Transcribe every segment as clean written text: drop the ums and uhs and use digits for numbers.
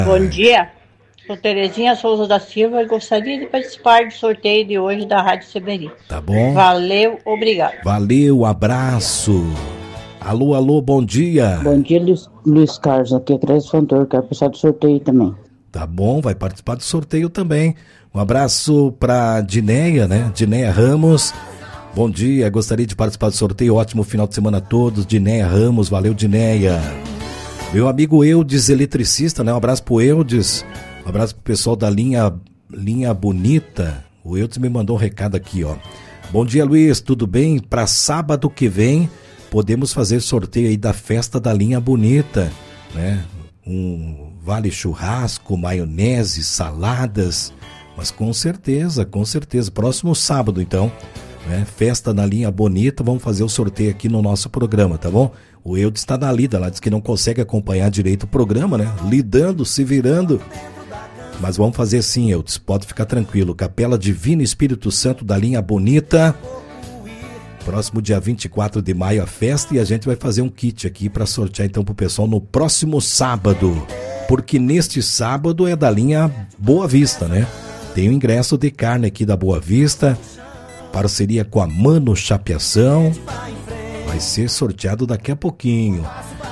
Bom dia, sou Terezinha Souza da Silva e gostaria de participar do sorteio de hoje da Rádio Seberi. Tá bom? Valeu, obrigado. Valeu, abraço. Alô, alô, bom dia. Bom dia, Luiz Carlos, aqui é Cresce Fantor, quero passar do sorteio também. Tá bom, vai participar do sorteio também. Um abraço pra Dineia, né? Dineia Ramos. Bom dia, gostaria de participar do sorteio, ótimo final de semana a todos. Dineia Ramos, valeu, Dineia. Meu amigo Eudes, eletricista, né? Um abraço pro Eudes, um abraço pro pessoal da linha Bonita. O Eudes me mandou um recado aqui, ó. Bom dia, Luiz, tudo bem? Para sábado que vem, podemos fazer sorteio aí da festa da linha Bonita, né? Um vale churrasco, maionese, saladas, mas com certeza, próximo sábado então, né? Festa na linha Bonita, vamos fazer o sorteio aqui no nosso programa, tá bom? O Eudes está na lida, lá diz que não consegue acompanhar direito o programa, né? Lidando, se virando. Mas vamos fazer sim, Eudes, pode ficar tranquilo. Capela Divino Espírito Santo da linha Bonita. Próximo dia 24 de maio a festa e a gente vai fazer um kit aqui para sortear então pro pessoal no próximo sábado. Porque neste sábado é da linha Boa Vista, né? Tem o ingresso de carne aqui da Boa Vista, parceria com a Mano Chapeação. Vai ser sorteado daqui a pouquinho.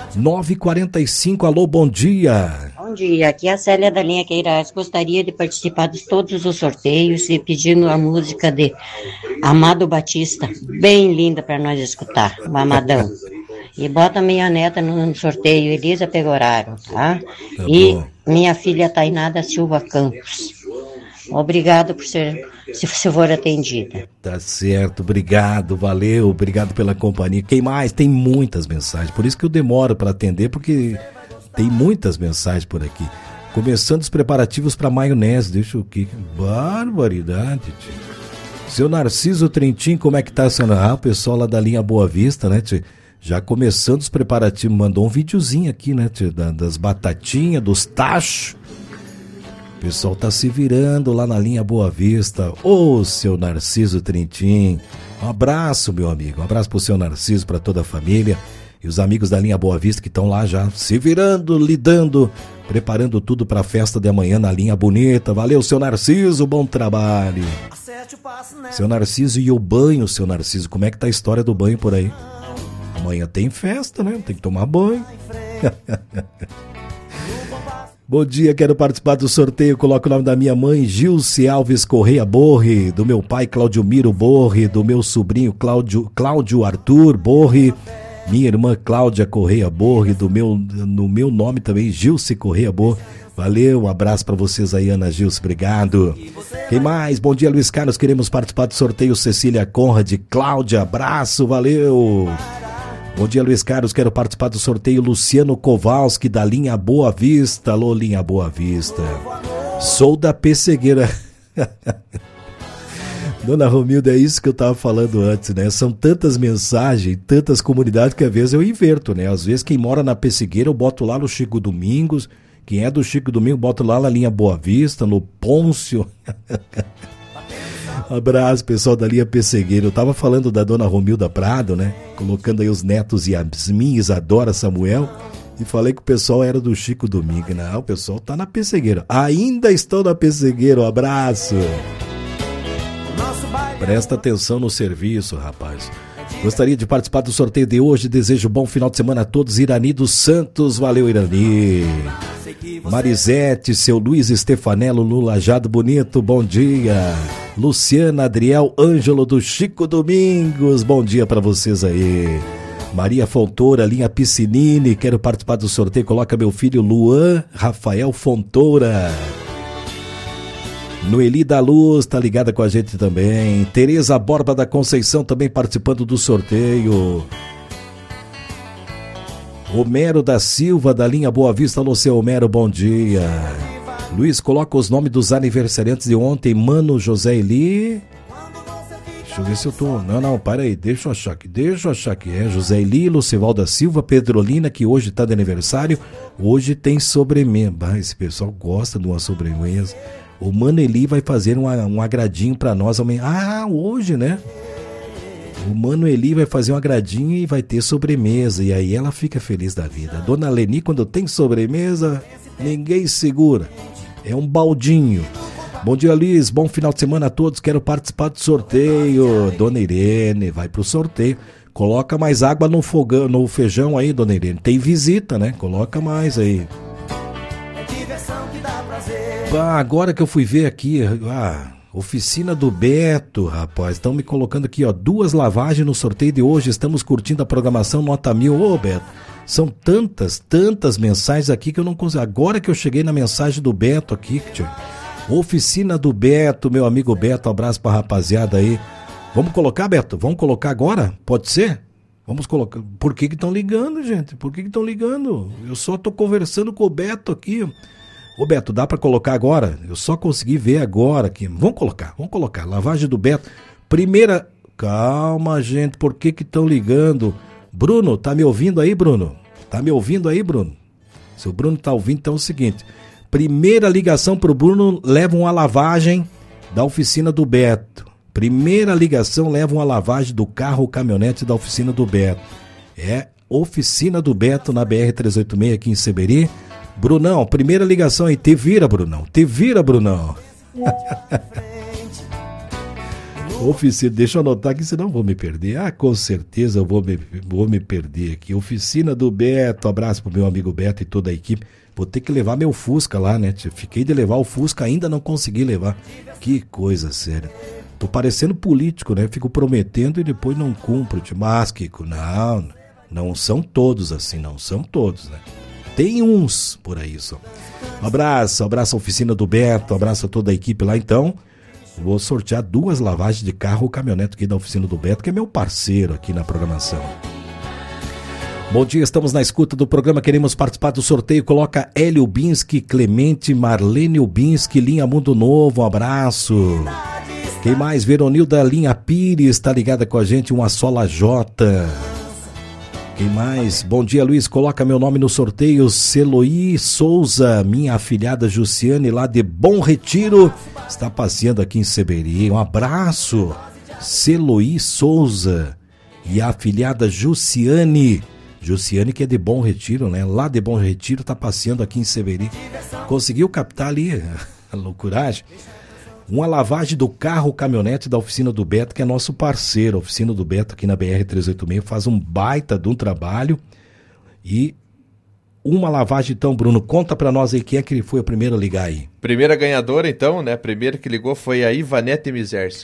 9h45, alô, bom dia. Bom dia, aqui é a Célia da linha Queiraz. Gostaria de participar de todos os sorteios e pedindo a música de Amado Batista, bem linda para nós escutar, o Amadão. E bota minha neta no sorteio, Elisa Pegoraro, tá? E bom. Minha filha Tainá da Silva Campos. Obrigado por se for atendida. Tá certo, obrigado, valeu, obrigado pela companhia. Quem mais? Tem muitas mensagens, por isso que eu demoro para atender, porque tem muitas mensagens por aqui. Começando os preparativos para maionese, deixa eu que barbaridade, tio. Seu Narciso Trentin, como é que tá, seu? O pessoal lá da linha Boa Vista, né, tio? Já começando os preparativos, mandou um videozinho aqui, né, tio? Das batatinhas, dos tachos. O pessoal tá se virando lá na linha Boa Vista. Ô, seu Narciso Trentin, um abraço, meu amigo, um abraço pro seu Narciso, pra toda a família e os amigos da linha Boa Vista que estão lá já se virando, lidando, preparando tudo pra festa de amanhã na linha Bonita. Valeu, seu Narciso, bom trabalho. Seu Narciso, e o banho, seu Narciso, como é que tá a história do banho por aí? Amanhã tem festa, né? Tem que tomar banho. Bom dia, quero participar do sorteio. Coloco o nome da minha mãe, Gilce Alves Correia Borre, do meu pai, Claudio Miro Borre, do meu sobrinho, Cláudio Arthur Borre, minha irmã, Cláudia Correia Borre, no meu nome também, Gilce Correia Borre. Valeu, um abraço pra vocês aí, Ana Gilce, obrigado. Quem mais? Bom dia, Luiz Carlos, queremos participar do sorteio. Cecília Conrad, Cláudia, abraço, valeu. Bom dia, Luiz Carlos, quero participar do sorteio. Luciano Kowalski, da linha Boa Vista. Alô, linha Boa Vista. Sou da Pessegueira. Dona Romilda, é isso que eu estava falando antes, né? São tantas mensagens, tantas comunidades que às vezes eu inverto, né? Às vezes quem mora na Pessegueira eu boto lá no Chico Domingos, quem é do Chico Domingos boto lá na linha Boa Vista, no Pôncio. Abraço, pessoal da linha Pessegueira. Eu tava falando da Dona Romilda Prado, né? Colocando aí os netos Yasmin, Isadora, Samuel. E falei que o pessoal era do Chico Domingo. Não, o pessoal tá na Pessegueira. Ainda estão na Pessegueira. Um abraço. Presta atenção no serviço, rapaz. Gostaria de participar do sorteio de hoje. Desejo bom final de semana a todos. Irani dos Santos. Valeu, Irani. Marisete, seu Luiz Stefanello, Lulajado Bonito, bom dia. Luciana, Adriel, Ângelo do Chico Domingos, bom dia pra vocês aí. Maria Fontoura, linha Piscinini, quero participar do sorteio, coloca meu filho Luan Rafael Fontoura. Noeli da Luz, tá ligada com a gente também. Tereza Borba da Conceição também participando do sorteio. Homero da Silva, da linha Boa Vista. Alô, seu Homero, bom dia. Luiz, coloca os nomes dos aniversariantes de ontem. Mano, José Eli. Deixa eu ver se eu tô... Não, para aí, deixa eu achar que é. José Eli, Lucival da Silva, Pedrolina, que hoje tá de aniversário. Hoje tem sobremesa. Esse pessoal gosta de uma sobremesa. O Mano Eli vai fazer um agradinho pra nós. Hoje, né? O Mano Eli vai fazer um agradinho e vai ter sobremesa. E aí ela fica feliz da vida. Dona Leni, quando tem sobremesa, Ninguém segura. É um baldinho. Bom dia, Luiz. Bom final de semana a todos. Quero participar do sorteio. Dona Irene, vai pro sorteio. Coloca mais água no fogão, no feijão aí, Dona Irene. Tem visita, né? Coloca mais aí. Agora que eu fui ver aqui, oficina do Beto, rapaz. Estão me colocando aqui, ó, 2 lavagens no sorteio de hoje. Estamos curtindo a programação nota 1000. Ô, Beto, são tantas mensagens aqui que eu não consigo. Agora que eu cheguei na mensagem do Beto aqui, tio. Oficina do Beto, meu amigo Beto, um abraço pra rapaziada aí. Vamos colocar, Beto? Vamos colocar agora? Pode ser? Vamos colocar. Por que estão ligando, gente? Por que estão ligando? Eu só tô conversando com o Beto aqui. Ô, Beto, dá pra colocar agora? Eu só consegui ver agora aqui. Vamos colocar. Lavagem do Beto. Primeira... Calma, gente, por que estão ligando? Bruno, tá me ouvindo aí, Bruno? Se o Bruno tá ouvindo, então é o seguinte... Primeira ligação pro Bruno, leva uma lavagem da oficina do Beto. Primeira ligação, leva uma lavagem do carro ou caminhonete da oficina do Beto. É oficina do Beto na BR-386 aqui em Seberi. Brunão, primeira ligação aí. Te vira, Brunão. Oficina, deixa eu anotar aqui, senão eu vou me perder. Com certeza eu vou me perder aqui. Oficina do Beto, abraço pro meu amigo Beto e toda a equipe. Vou ter que levar meu Fusca lá, né? Fiquei de levar o Fusca, ainda não consegui levar. Que coisa séria. Tô parecendo político, né? Fico prometendo e depois não cumpro. Mas, Kiko, não são todos assim, não são todos, né? Tem uns por aí só. Um abraço à oficina do Beto, abraço a toda a equipe lá, então. Vou sortear 2 lavagens de carro ou caminhonete aqui da oficina do Beto, que é meu parceiro aqui na programação. Bom dia, estamos na escuta do programa, queremos participar do sorteio. Coloca Hélio Binski, Clemente, Marlene Ubinski, Linha Mundo Novo, um abraço. Quem mais? Veronilda Linha Pires, está ligada com a gente, uma sola J. Quem mais? Bom dia, Luiz, coloca meu nome no sorteio. Celoí Souza, minha afilhada Jussiane, lá de Bom Retiro, está passeando aqui em Seberi. Um abraço, Celoí Souza e a afilhada Jussiane, que é de Bom Retiro, né? Lá de Bom Retiro, tá passeando aqui em Seberi. Conseguiu captar ali a loucuragem. Uma lavagem do carro caminhonete da oficina do Beto, que é nosso parceiro. A oficina do Beto aqui na BR-386 faz um baita de um trabalho. E uma lavagem, então, Bruno, conta pra nós aí quem é que foi a primeira a ligar aí. Primeira ganhadora, então, né? A primeira que ligou foi a Ivanete Mizerski.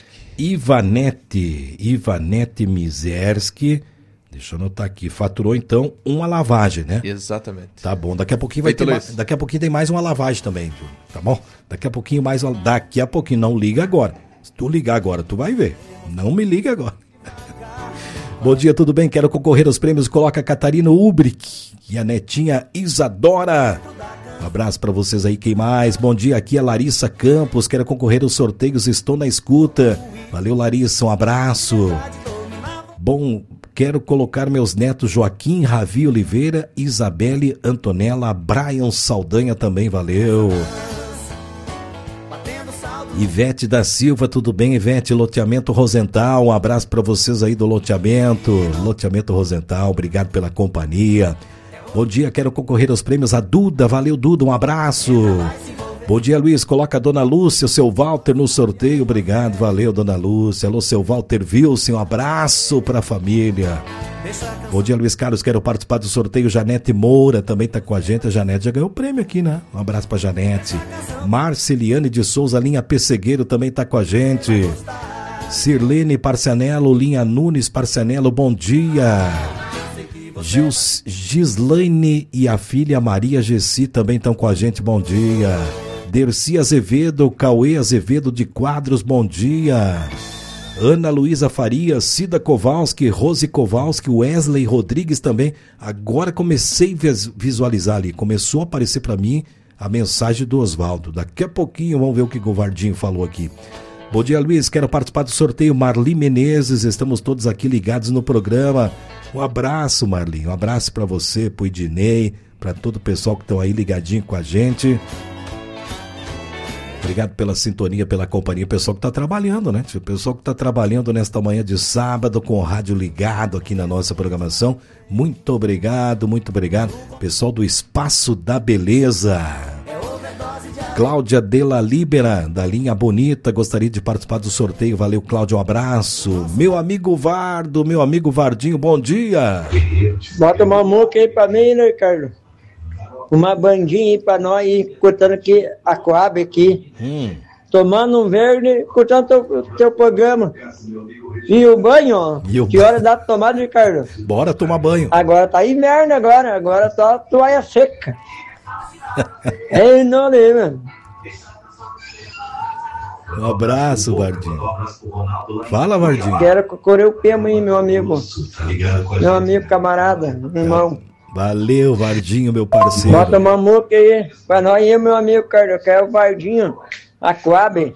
Ivanete Mizerski. Deixa eu anotar aqui. Faturou, então, uma lavagem, né? Exatamente. Tá bom. Daqui a pouquinho daqui a pouquinho tem mais uma lavagem também, tá bom? Daqui a pouquinho, não liga agora. Se tu ligar agora, tu vai ver. Não me liga agora. Bom dia, tudo bem? Quero concorrer aos prêmios. Coloca a Catarina Ubrick e a netinha Isadora. Um abraço pra vocês aí. Quem mais? Bom dia, aqui é Larissa Campos. Quero concorrer aos sorteios. Estou na escuta. Valeu, Larissa. Um abraço. Bom... Quero colocar meus netos Joaquim, Ravi Oliveira, Isabelle, Antonella, Brian Saldanha também, valeu. Ivete da Silva, tudo bem, Ivete? Loteamento Rosental, um abraço para vocês aí do Loteamento Rosental, obrigado pela companhia. Bom dia, quero concorrer aos prêmios. A Duda, valeu Duda, um abraço. Bom dia, Luiz, coloca a Dona Lúcia, o seu Walter no sorteio, obrigado, valeu, Dona Lúcia. Alô, seu Walter Wilson, um abraço pra família. Bom dia, Luiz Carlos, quero participar do sorteio. Janete Moura também tá com a gente, a Janete já ganhou o prêmio aqui, né? Um abraço pra Janete. Marceliane de Souza, Linha Pessegueiro também tá com a gente. Sirlene Parcianello, Linha Nunes Parcianello, bom dia. Gislaine e a filha Maria Gessi também estão com a gente, bom dia. Dercy Azevedo, Cauê Azevedo de Quadros, bom dia. Ana Luísa Farias, Cida Kowalski, Rose Kowalski, Wesley Rodrigues também. Agora comecei a visualizar ali, começou a aparecer para mim a mensagem do Oswaldo. Daqui a pouquinho vamos ver o que o Govardinho falou aqui. Bom dia, Luiz, quero participar do sorteio. Marli Menezes, estamos todos aqui ligados no programa. Um abraço, Marli, um abraço para você, pro Idinei, para todo o pessoal que estão aí ligadinho com a gente. Obrigado pela sintonia, pela companhia. O pessoal que está trabalhando, né? O pessoal que está trabalhando nesta manhã de sábado com o rádio ligado aqui na nossa programação. Muito obrigado, muito obrigado. Pessoal do Espaço da Beleza. Cláudia Della Libera, da linha Bonita, gostaria de participar do sorteio. Valeu, Cláudia, um abraço. Meu amigo Vardo, meu amigo Vardinho, bom dia. Bota uma muca aí pra mim, né, Ricardo? Uma bandinha aí pra nós, aí, escutando aqui a Coab aqui. Tomando um verde, escutando teu programa. E o banho, ó. Que hora dá pra tomar, Ricardo? Bora tomar banho. Agora tá inverno agora tá toalha seca. Ei, não lembra. Um abraço, Vardinho. Fala, Vardinho. Quero correr o pemo aí, meu amigo. Meu amigo, camarada, irmão. Valeu, Vardinho, meu parceiro. Bota uma muca aí pra nós aí, meu amigo, Carlos. Eu quero o Vardinho, a Coab,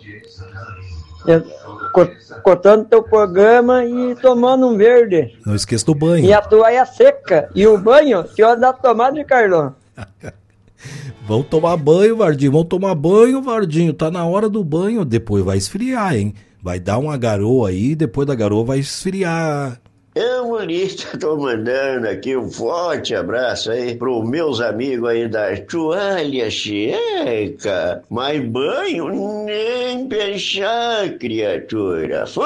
cotando teu programa e tomando um verde. Não esqueça do banho. E a toalha seca. E o banho, que hora dá tomada, Ricardo? Vamos tomar banho, Vardinho. Vamos tomar banho, Vardinho. Tá na hora do banho. Depois vai esfriar, hein? Vai dar uma garoa aí, depois da garoa vai esfriar. Eu, Bonita, tô mandando aqui um forte abraço aí pros meus amigos aí da toalha checa. Mas banho nem pensar, criatura. Foi!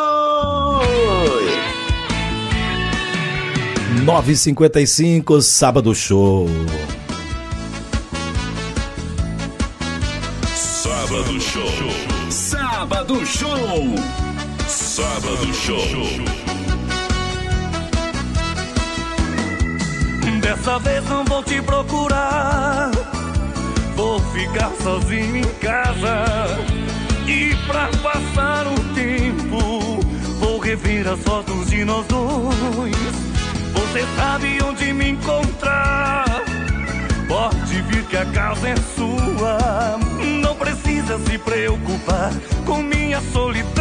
9h55, Sábado Show. Sábado Show. Sábado Show. Sábado Show. Dessa vez não vou te procurar. Vou ficar sozinho em casa. E pra passar o tempo, vou rever as fotos de nós dois. Você sabe onde me encontrar. Pode vir que a casa é sua. Não precisa se preocupar com minha solidão.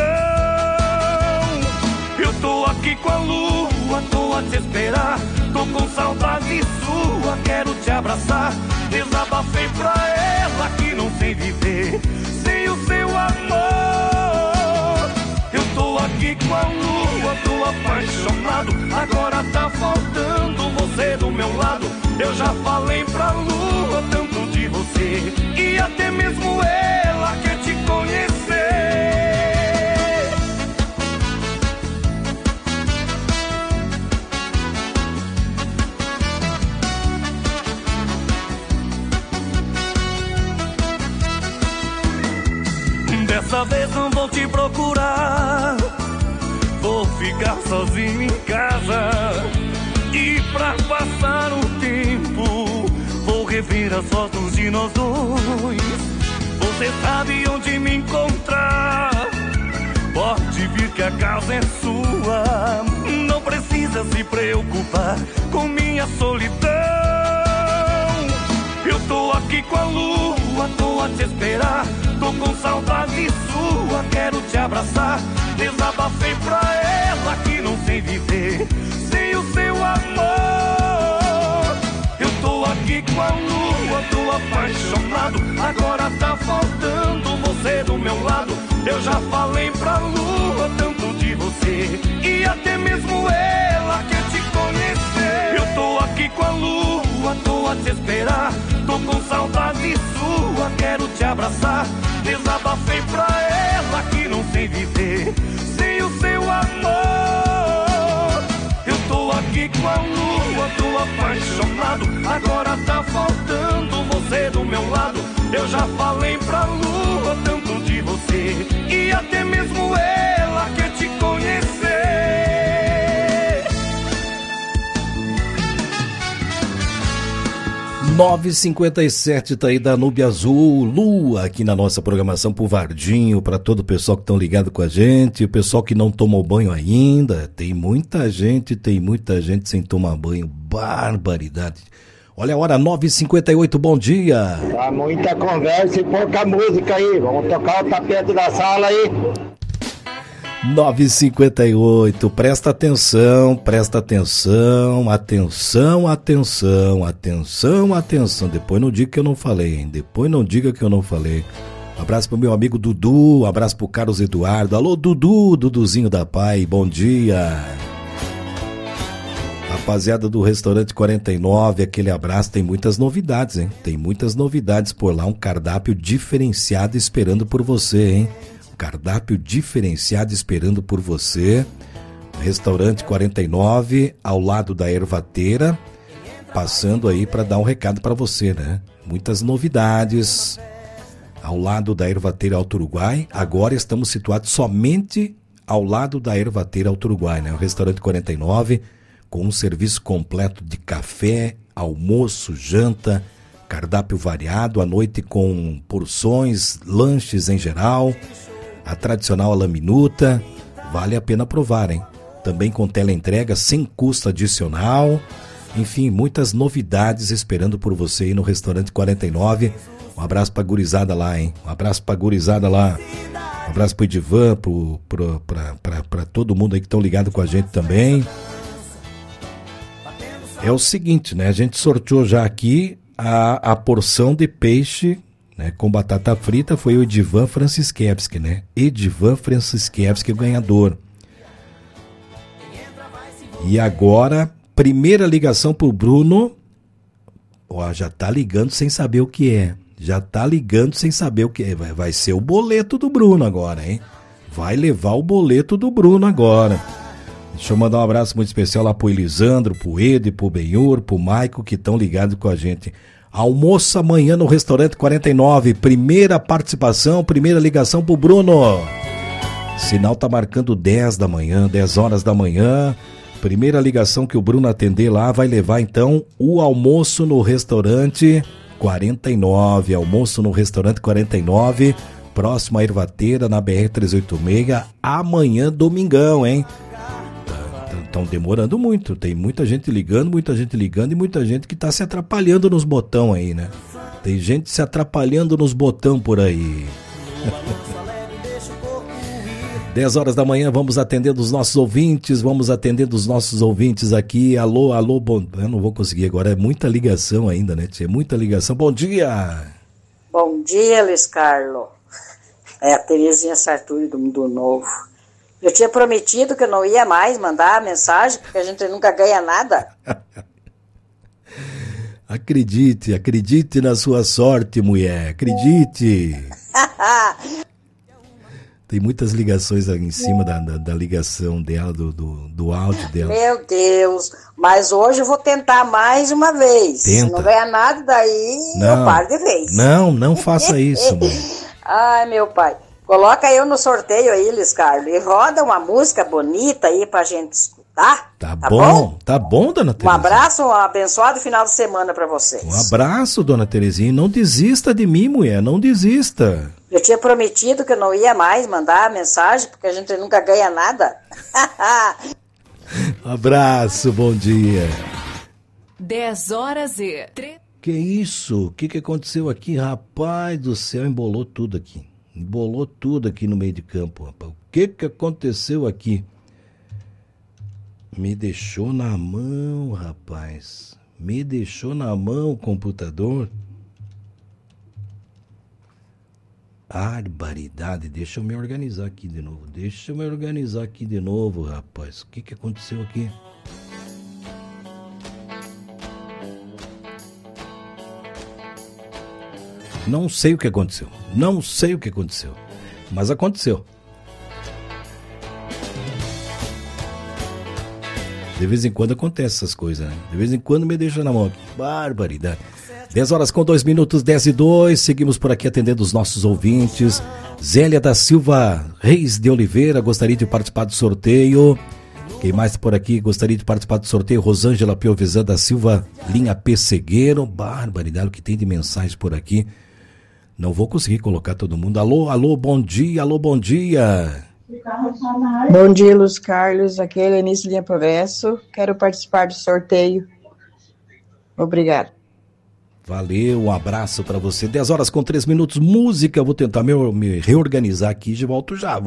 Eu tô aqui com a lua, tô a te esperar. Tô com saudade sua, quero te abraçar. Desabafei pra ela que não sei viver sem o seu amor. Eu tô aqui com a lua, tô apaixonado. Agora tá faltando você do meu lado. Eu já falei pra lua tanto de você, e até mesmo ela quer te conhecer. Dessa vez não vou te procurar. Vou ficar sozinho em casa. E pra passar o tempo, vou rever as fotos de nós dois. Você sabe onde me encontrar. Pode vir que a casa é sua. Não precisa se preocupar com minha solidão. Eu tô aqui com a lua, tô a te esperar. Tô com saudade sua, quero te abraçar. Desabafei pra ela que não sei viver sem o seu amor. Eu tô aqui com a lua, tô apaixonado. Agora tá faltando você do meu lado. Eu já falei pra lua tanto de você, e até mesmo ela quer te conhecer. Eu tô aqui com a lua, tô a te esperar. Tô com saudade sua, quero te abraçar. Desabafei pra ela que não sei viver sem o seu amor. Eu tô aqui com a lua, tô apaixonado. Agora tá faltando você do meu lado. Eu já falei pra lua tanto de você, e até mesmo ela quer te conhecer. 9h57, tá aí da Nubia Azul, Lua, aqui na nossa programação pro Vardinho, para todo o pessoal que estão ligado com a gente, o pessoal que não tomou banho ainda, tem muita gente sem tomar banho, barbaridade. Olha a hora, 9h58, bom dia. Tá muita conversa e pouca música aí, vamos tocar o tapete da sala aí. 9h58, presta atenção, atenção. Depois não diga que eu não falei, hein? Um abraço pro meu amigo Dudu, um abraço pro Carlos Eduardo. Alô, Dudu, Duduzinho da Pai, bom dia. Rapaziada do Restaurante 49, aquele abraço, tem muitas novidades, hein? Tem muitas novidades por lá, um cardápio diferenciado esperando por você, hein? Um cardápio diferenciado esperando por você. Restaurante 49, ao lado da Ervateira, passando aí para dar um recado para você, né? Muitas novidades. Ao lado da Ervateira Alto Uruguai, agora estamos situados somente ao lado da Ervateira Alto Uruguai, né? O Restaurante 49, com um serviço completo de café, almoço, janta, cardápio variado, à noite com porções, lanches em geral, a tradicional à la minuta, vale a pena provar, hein? Também com teleentrega sem custo adicional, enfim, muitas novidades esperando por você aí no Restaurante 49. Um abraço pra gurizada lá, hein? Um abraço pra gurizada lá. Um abraço pro Edivan, pra todo mundo aí que estão ligados com a gente também. É o seguinte, né? A gente sorteou já aqui a porção de peixe, né, com batata frita. Foi o Edivan Franciszewski, né? Edivan Franciszewski, o ganhador. E agora, primeira ligação pro Bruno. Ó, já tá ligando sem saber o que é. Já tá ligando sem saber o que é. Vai ser o boleto do Bruno agora, hein? Vai levar o boleto do Bruno agora. Deixa eu mandar um abraço muito especial lá pro Elisandro, pro Ed, pro Benhur, pro Maico, que estão ligados com a gente. Almoço amanhã no Restaurante 49. Primeira participação, primeira ligação pro Bruno. Sinal tá marcando 10 da manhã, 10 horas da manhã. Primeira ligação que o Bruno atender lá vai levar então o almoço no Restaurante 49. Almoço no Restaurante 49, próximo à Ervateira, na BR-386, amanhã, domingão, hein? Estão demorando muito, tem muita gente ligando e muita gente que tá se atrapalhando nos botão aí, né? Tem gente se atrapalhando nos botão por aí. 10 horas da manhã, vamos atendendo os nossos ouvintes, aqui. Alô, bom, eu não vou conseguir agora, é muita ligação ainda, né? Tinha muita ligação. Bom dia! Bom dia, Luiz Carlos. É a Terezinha Sarturi do Novo. Eu tinha prometido que eu não ia mais mandar mensagem, porque a gente nunca ganha nada. Acredite na sua sorte, mulher, acredite. Tem muitas ligações em cima da ligação dela, do áudio dela. Meu Deus, mas hoje eu vou tentar mais uma vez. Tenta. Se não ganhar nada daí, eu paro de vez. Não faça isso, mãe. Ai, meu pai. Coloca eu no sorteio aí, Luiz Carlos, e roda uma música bonita aí pra gente escutar. Tá bom, dona Terezinha. Um abraço, um abençoado final de semana pra vocês. Um abraço, dona Terezinha. Não desista de mim, mulher, não desista. Eu tinha prometido que eu não ia mais mandar mensagem, porque a gente nunca ganha nada. Abraço, bom dia. 10 horas e... Que isso? O que aconteceu aqui? Rapaz do céu, embolou tudo aqui. Embolou tudo aqui no meio de campo, rapaz. O que aconteceu aqui? Me deixou na mão, rapaz. Me deixou na mão o computador. Barbaridade. Deixa eu me organizar aqui de novo. Rapaz. O que aconteceu aqui? Não sei o que aconteceu. Mas aconteceu. De vez em quando acontece essas coisas, né? De vez em quando me deixa na mão aqui. Barbaridade. 10 horas com 2 minutos, 10 e 2. Seguimos por aqui atendendo os nossos ouvintes. Zélia da Silva Reis de Oliveira gostaria de participar do sorteio. Quem mais por aqui gostaria de participar do sorteio? Rosângela Piovesan da Silva, linha Pessegueiro. Barbaridade, o que tem de mensagens por aqui. Não vou conseguir colocar todo mundo. Alô, bom dia. Bom dia, Luiz Carlos. Aqui é Helenice Linha Progresso. Quero participar do sorteio. Obrigado. Valeu, um abraço para você. 10 horas com 3 minutos, música. Vou tentar me reorganizar aqui e volto já.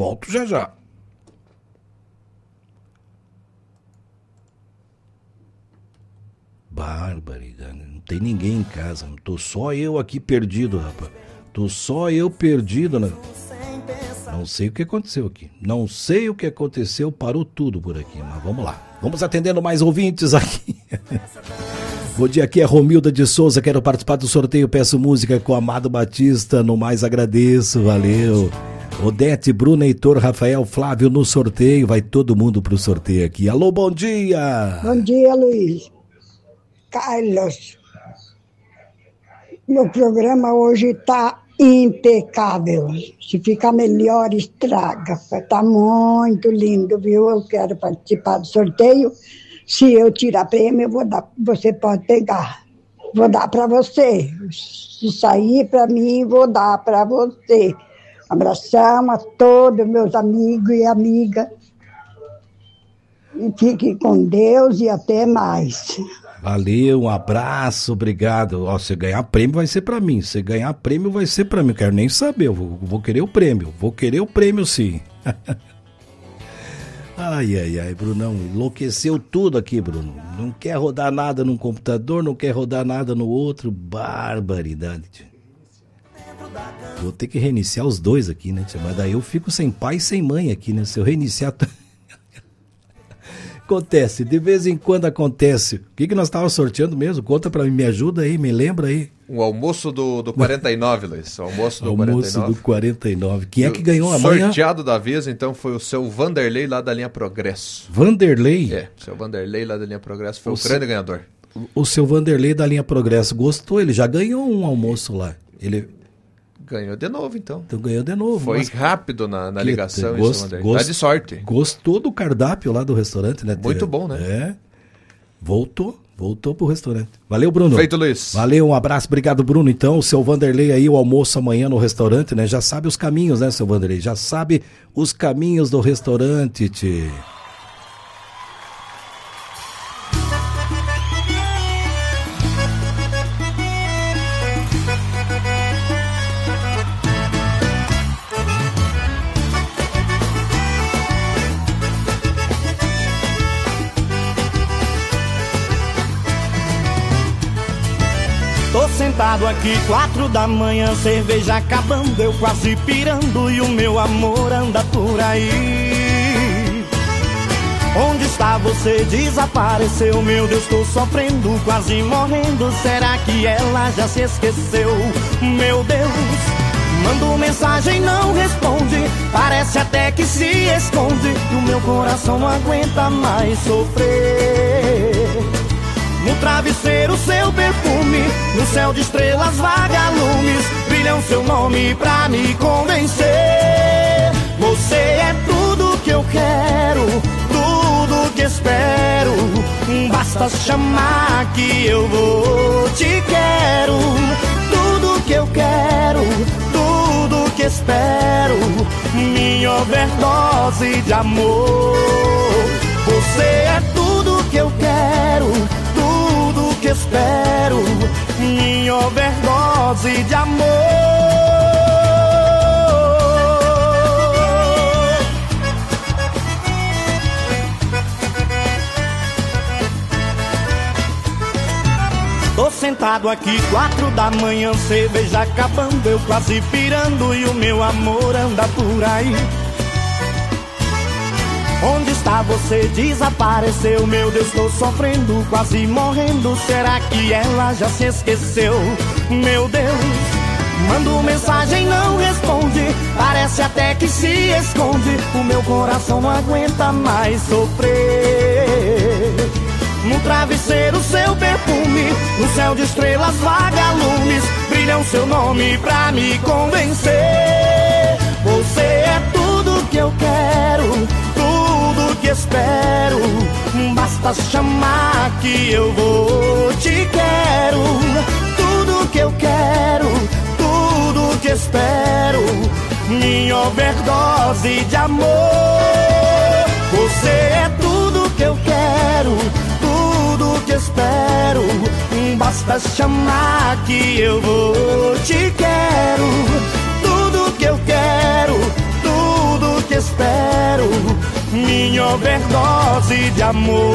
Barbaridade, não tem ninguém em casa. Tô só eu aqui perdido, rapaz. Tô só eu perdido, né? Não sei o que aconteceu aqui. Não sei o que aconteceu, parou tudo por aqui, mas vamos lá. Vamos atendendo mais ouvintes aqui. Bom dia, aqui é Romilda de Souza, quero participar do sorteio, peço música com Amado Batista, no mais agradeço, valeu. Odete, Bruna, Heitor, Rafael, Flávio no sorteio, vai todo mundo pro sorteio aqui. Alô, bom dia! Bom dia, Luiz. Carlos, meu programa hoje tá impecável. Se ficar melhor, estraga. Tá muito lindo, viu? Eu quero participar do sorteio. Se eu tirar prêmio, eu vou dar, você pode pegar. Vou dar para você. Se sair para mim, vou dar para você. Um abração a todos meus amigos e amigas. E fique com Deus e até mais. Valeu, um abraço, obrigado. Ó, se ganhar prêmio vai ser pra mim. Se ganhar prêmio vai ser pra mim. Quero nem saber, eu vou querer o prêmio. Vou querer o prêmio, sim. Ai, Brunão, enlouqueceu tudo aqui, Bruno. Não quer rodar nada num computador, não quer rodar nada no outro. Barbaridade. Vou ter que reiniciar os dois aqui, né? Mas daí eu fico sem pai e sem mãe aqui, né? Se eu reiniciar... Acontece, de vez em quando acontece. O que nós estávamos sorteando mesmo? Conta pra mim, me ajuda aí, me lembra aí. O almoço do 49, Luiz. O almoço do 49. Quem é que ganhou amanhã? Sorteado da vez, então, foi o seu Vanderlei lá da linha Progresso. Vanderlei? É, o seu Vanderlei lá da linha Progresso foi o grande ganhador. O seu Vanderlei da linha Progresso gostou, ele já ganhou um almoço lá. Ele... Ganhou de novo, então. Então ganhou de novo. Foi rápido na ligação. Tá de sorte. Gostou do cardápio lá do restaurante, né? Muito bom, né? É. Voltou pro restaurante. Valeu, Bruno. Feito, Luiz. Valeu, um abraço, obrigado, Bruno. Então, o seu Vanderlei aí, o almoço amanhã no restaurante, né? Já sabe os caminhos, né, seu Vanderlei? Já sabe os caminhos do restaurante, tchê. Sentado aqui, 4 da manhã, cerveja acabando, eu quase pirando e o meu amor anda por aí. Onde está você? Desapareceu, meu Deus, tô sofrendo, quase morrendo. Será que ela já se esqueceu? Meu Deus, mando mensagem, não responde, parece até que se esconde. O meu coração não aguenta mais sofrer. No travesseiro seu perfume, no céu de estrelas vagalumes, brilham seu nome pra me convencer. Você é tudo que eu quero, tudo que espero. Basta chamar que eu vou, te quero. Tudo que eu quero, tudo que espero. Minha overdose de amor. Você é tudo que eu quero, tudo que espero, minha overdose de amor. Tô sentado aqui, 4 da manhã, cerveja acabando, eu quase pirando e o meu amor anda por aí. Onde está você? Desapareceu, meu Deus, tô sofrendo, quase morrendo. Será que ela já se esqueceu? Meu Deus, mando mensagem, não responde, parece até que se esconde. O meu coração não aguenta mais sofrer. No travesseiro seu perfume, no céu de estrelas vagalumes, brilham seu nome pra me convencer. Você é tudo que eu quero, tudo que espero. Basta chamar que eu vou, te quero. Tudo que eu quero, tudo que espero. Minha overdose de amor. Você é tudo que eu quero, tudo que espero. Basta chamar que eu vou, te quero. Tudo que eu quero, tudo que espero. Minha overdose de amor.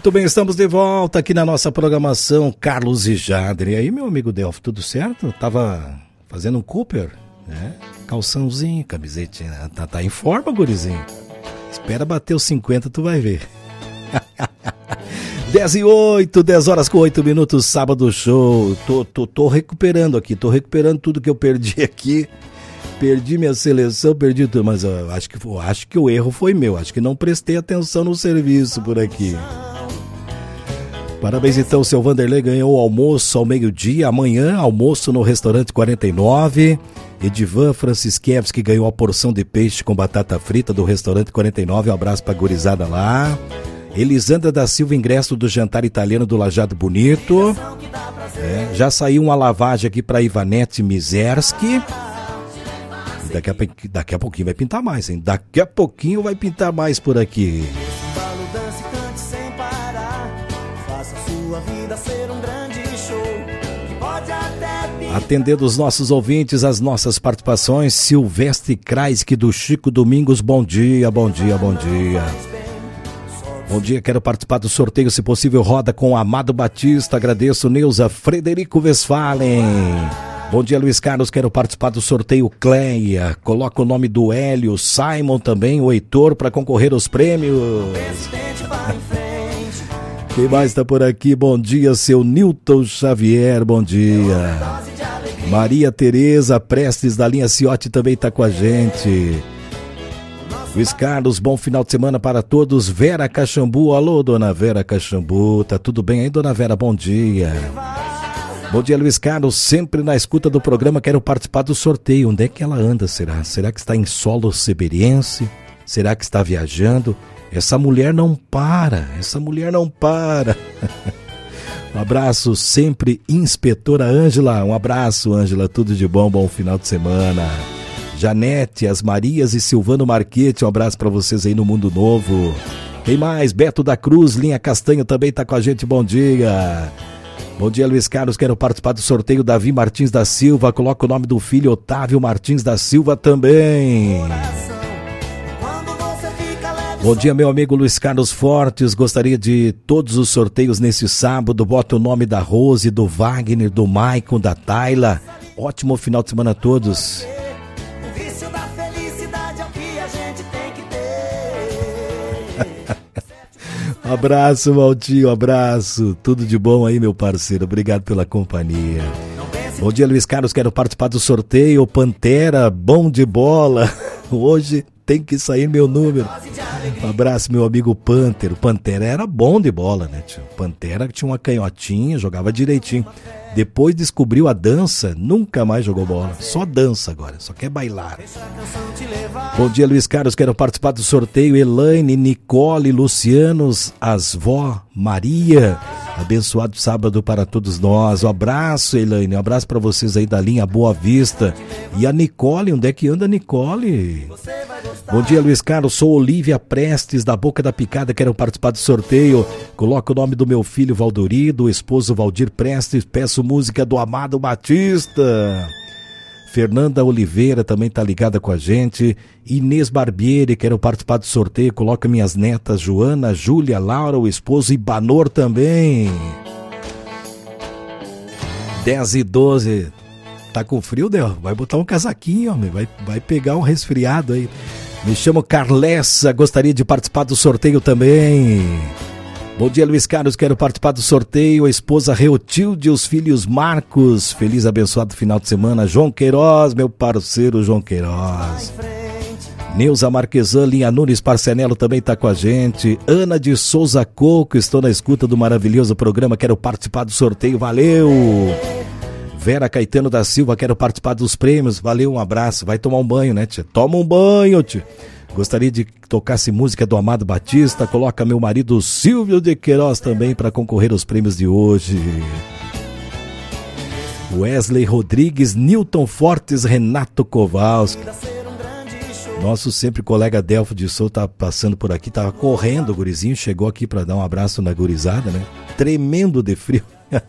Muito bem, estamos de volta aqui na nossa programação. Carlos e Jadre. E aí, meu amigo Delfo, tudo certo? Tava fazendo um Cooper, né? Calçãozinho, camisetinha. Tá em forma, gurizinho. Espera bater os 50, tu vai ver. 10h08, 10 horas com 8 minutos, sábado show. Tô recuperando aqui, tô recuperando tudo que eu perdi aqui. Perdi minha seleção, perdi tudo, mas eu acho que o erro foi meu. Acho que não prestei atenção no serviço por aqui. Parabéns então, seu Vanderlei ganhou o almoço ao meio-dia. Amanhã, almoço no restaurante 49. Edivan Francisquevski ganhou a porção de peixe com batata frita do restaurante 49. Um abraço pra gurizada lá. Elisandra da Silva, ingresso do jantar italiano do Lajado Bonito. Já saiu uma lavagem aqui pra Ivanete Mizerski. Daqui a pouquinho vai pintar mais, hein? Daqui a pouquinho vai pintar mais por aqui. Atendendo os nossos ouvintes, as nossas participações, Silvestre Kreisky do Chico Domingos, bom dia, bom dia, bom dia. Bom dia, quero participar do sorteio, se possível, roda com Amado Batista, agradeço, Neuza Frederico Westphalen. Bom dia, Luiz Carlos, quero participar do sorteio Cleia, coloca o nome do Hélio, Simon também, o Heitor, para concorrer aos prêmios. Quem mais está por aqui? Bom dia, seu Newton Xavier, bom dia. Maria Tereza Prestes da linha Ciotti também está com a gente. Luiz Carlos, bom final de semana para todos. Vera Caxambu, alô, dona Vera Caxambu, tá tudo bem aí, dona Vera? Bom dia. Bom dia, Luiz Carlos, sempre na escuta do programa, quero participar do sorteio. Onde é que ela anda, será? Será que está em solo siberiense? Será que está viajando? Essa mulher não para, Um abraço sempre, inspetora Ângela. Um abraço, Ângela, tudo de bom, bom final de semana. Janete, as Marias e Silvano Marchetti, um abraço para vocês aí no Mundo Novo. Quem mais? Beto da Cruz, linha Castanho também tá com a gente, bom dia. Bom dia, Luiz Carlos, quero participar do sorteio. Davi Martins da Silva, coloca o nome do filho Otávio Martins da Silva também. Bom dia, meu amigo Luiz Carlos Fortes, gostaria de todos os sorteios nesse sábado, bota o nome da Rose, do Wagner, do Maicon, da Tayla. Ótimo final de semana a todos. Abraço, Valtinho, abraço. Tudo de bom aí, meu parceiro. Obrigado pela companhia. Bom dia, Luiz Carlos. Quero participar do sorteio. Pantera, bom de bola. Hoje tem que sair meu número. Um abraço, meu amigo Pantera. O Pantera era bom de bola, né, tio? Pantera tinha uma canhotinha, jogava direitinho. Depois descobriu a dança, nunca mais jogou bola. Só dança agora, só quer bailar. Bom dia, Luiz Carlos, quero participar do sorteio. Elaine, Nicole, Lucianos, Asvó, Maria. Abençoado sábado para todos nós. Um abraço, Elaine, um abraço para vocês aí da linha Boa Vista. E a Nicole, onde é que anda a Nicole? Bom dia, Luiz Carlos, sou Olívia Prestes, da Boca da Picada, quero participar do sorteio. Coloca o nome do meu filho Valdori, do esposo Valdir Prestes, peço música do Amado Batista. Fernanda Oliveira também tá ligada com a gente. Inês Barbieri, quero participar do sorteio. Coloca minhas netas Joana, Júlia, Laura, o esposo Ibanor também. 10h12. Tá com frio, Del? Vai botar um casaquinho, homem. Vai pegar um resfriado aí. Me chamo Carlessa, gostaria de participar do sorteio também. Bom dia, Luiz Carlos, quero participar do sorteio. A esposa Reotilde, os filhos Marcos. Feliz, abençoado final de semana. João Queiroz, meu parceiro João Queiroz. Neuza Marquesan, Linha Nunes Parcenelo também está com a gente. Ana de Souza Coco, estou na escuta do maravilhoso programa, quero participar do sorteio, valeu. Vera Caetano da Silva, quero participar dos prêmios, valeu, um abraço. Vai tomar um banho, né, tia? Toma um banho, tia. Gostaria de que tocasse música do Amado Batista. Coloca meu marido Silvio de Queiroz também para concorrer aos prêmios de hoje. Wesley Rodrigues, Newton Fortes, Renato Kowalski. Nosso sempre colega Delfo de Souza tá passando por aqui, tava correndo, o gurizinho chegou aqui para dar um abraço na gurizada, né? Tremendo de frio.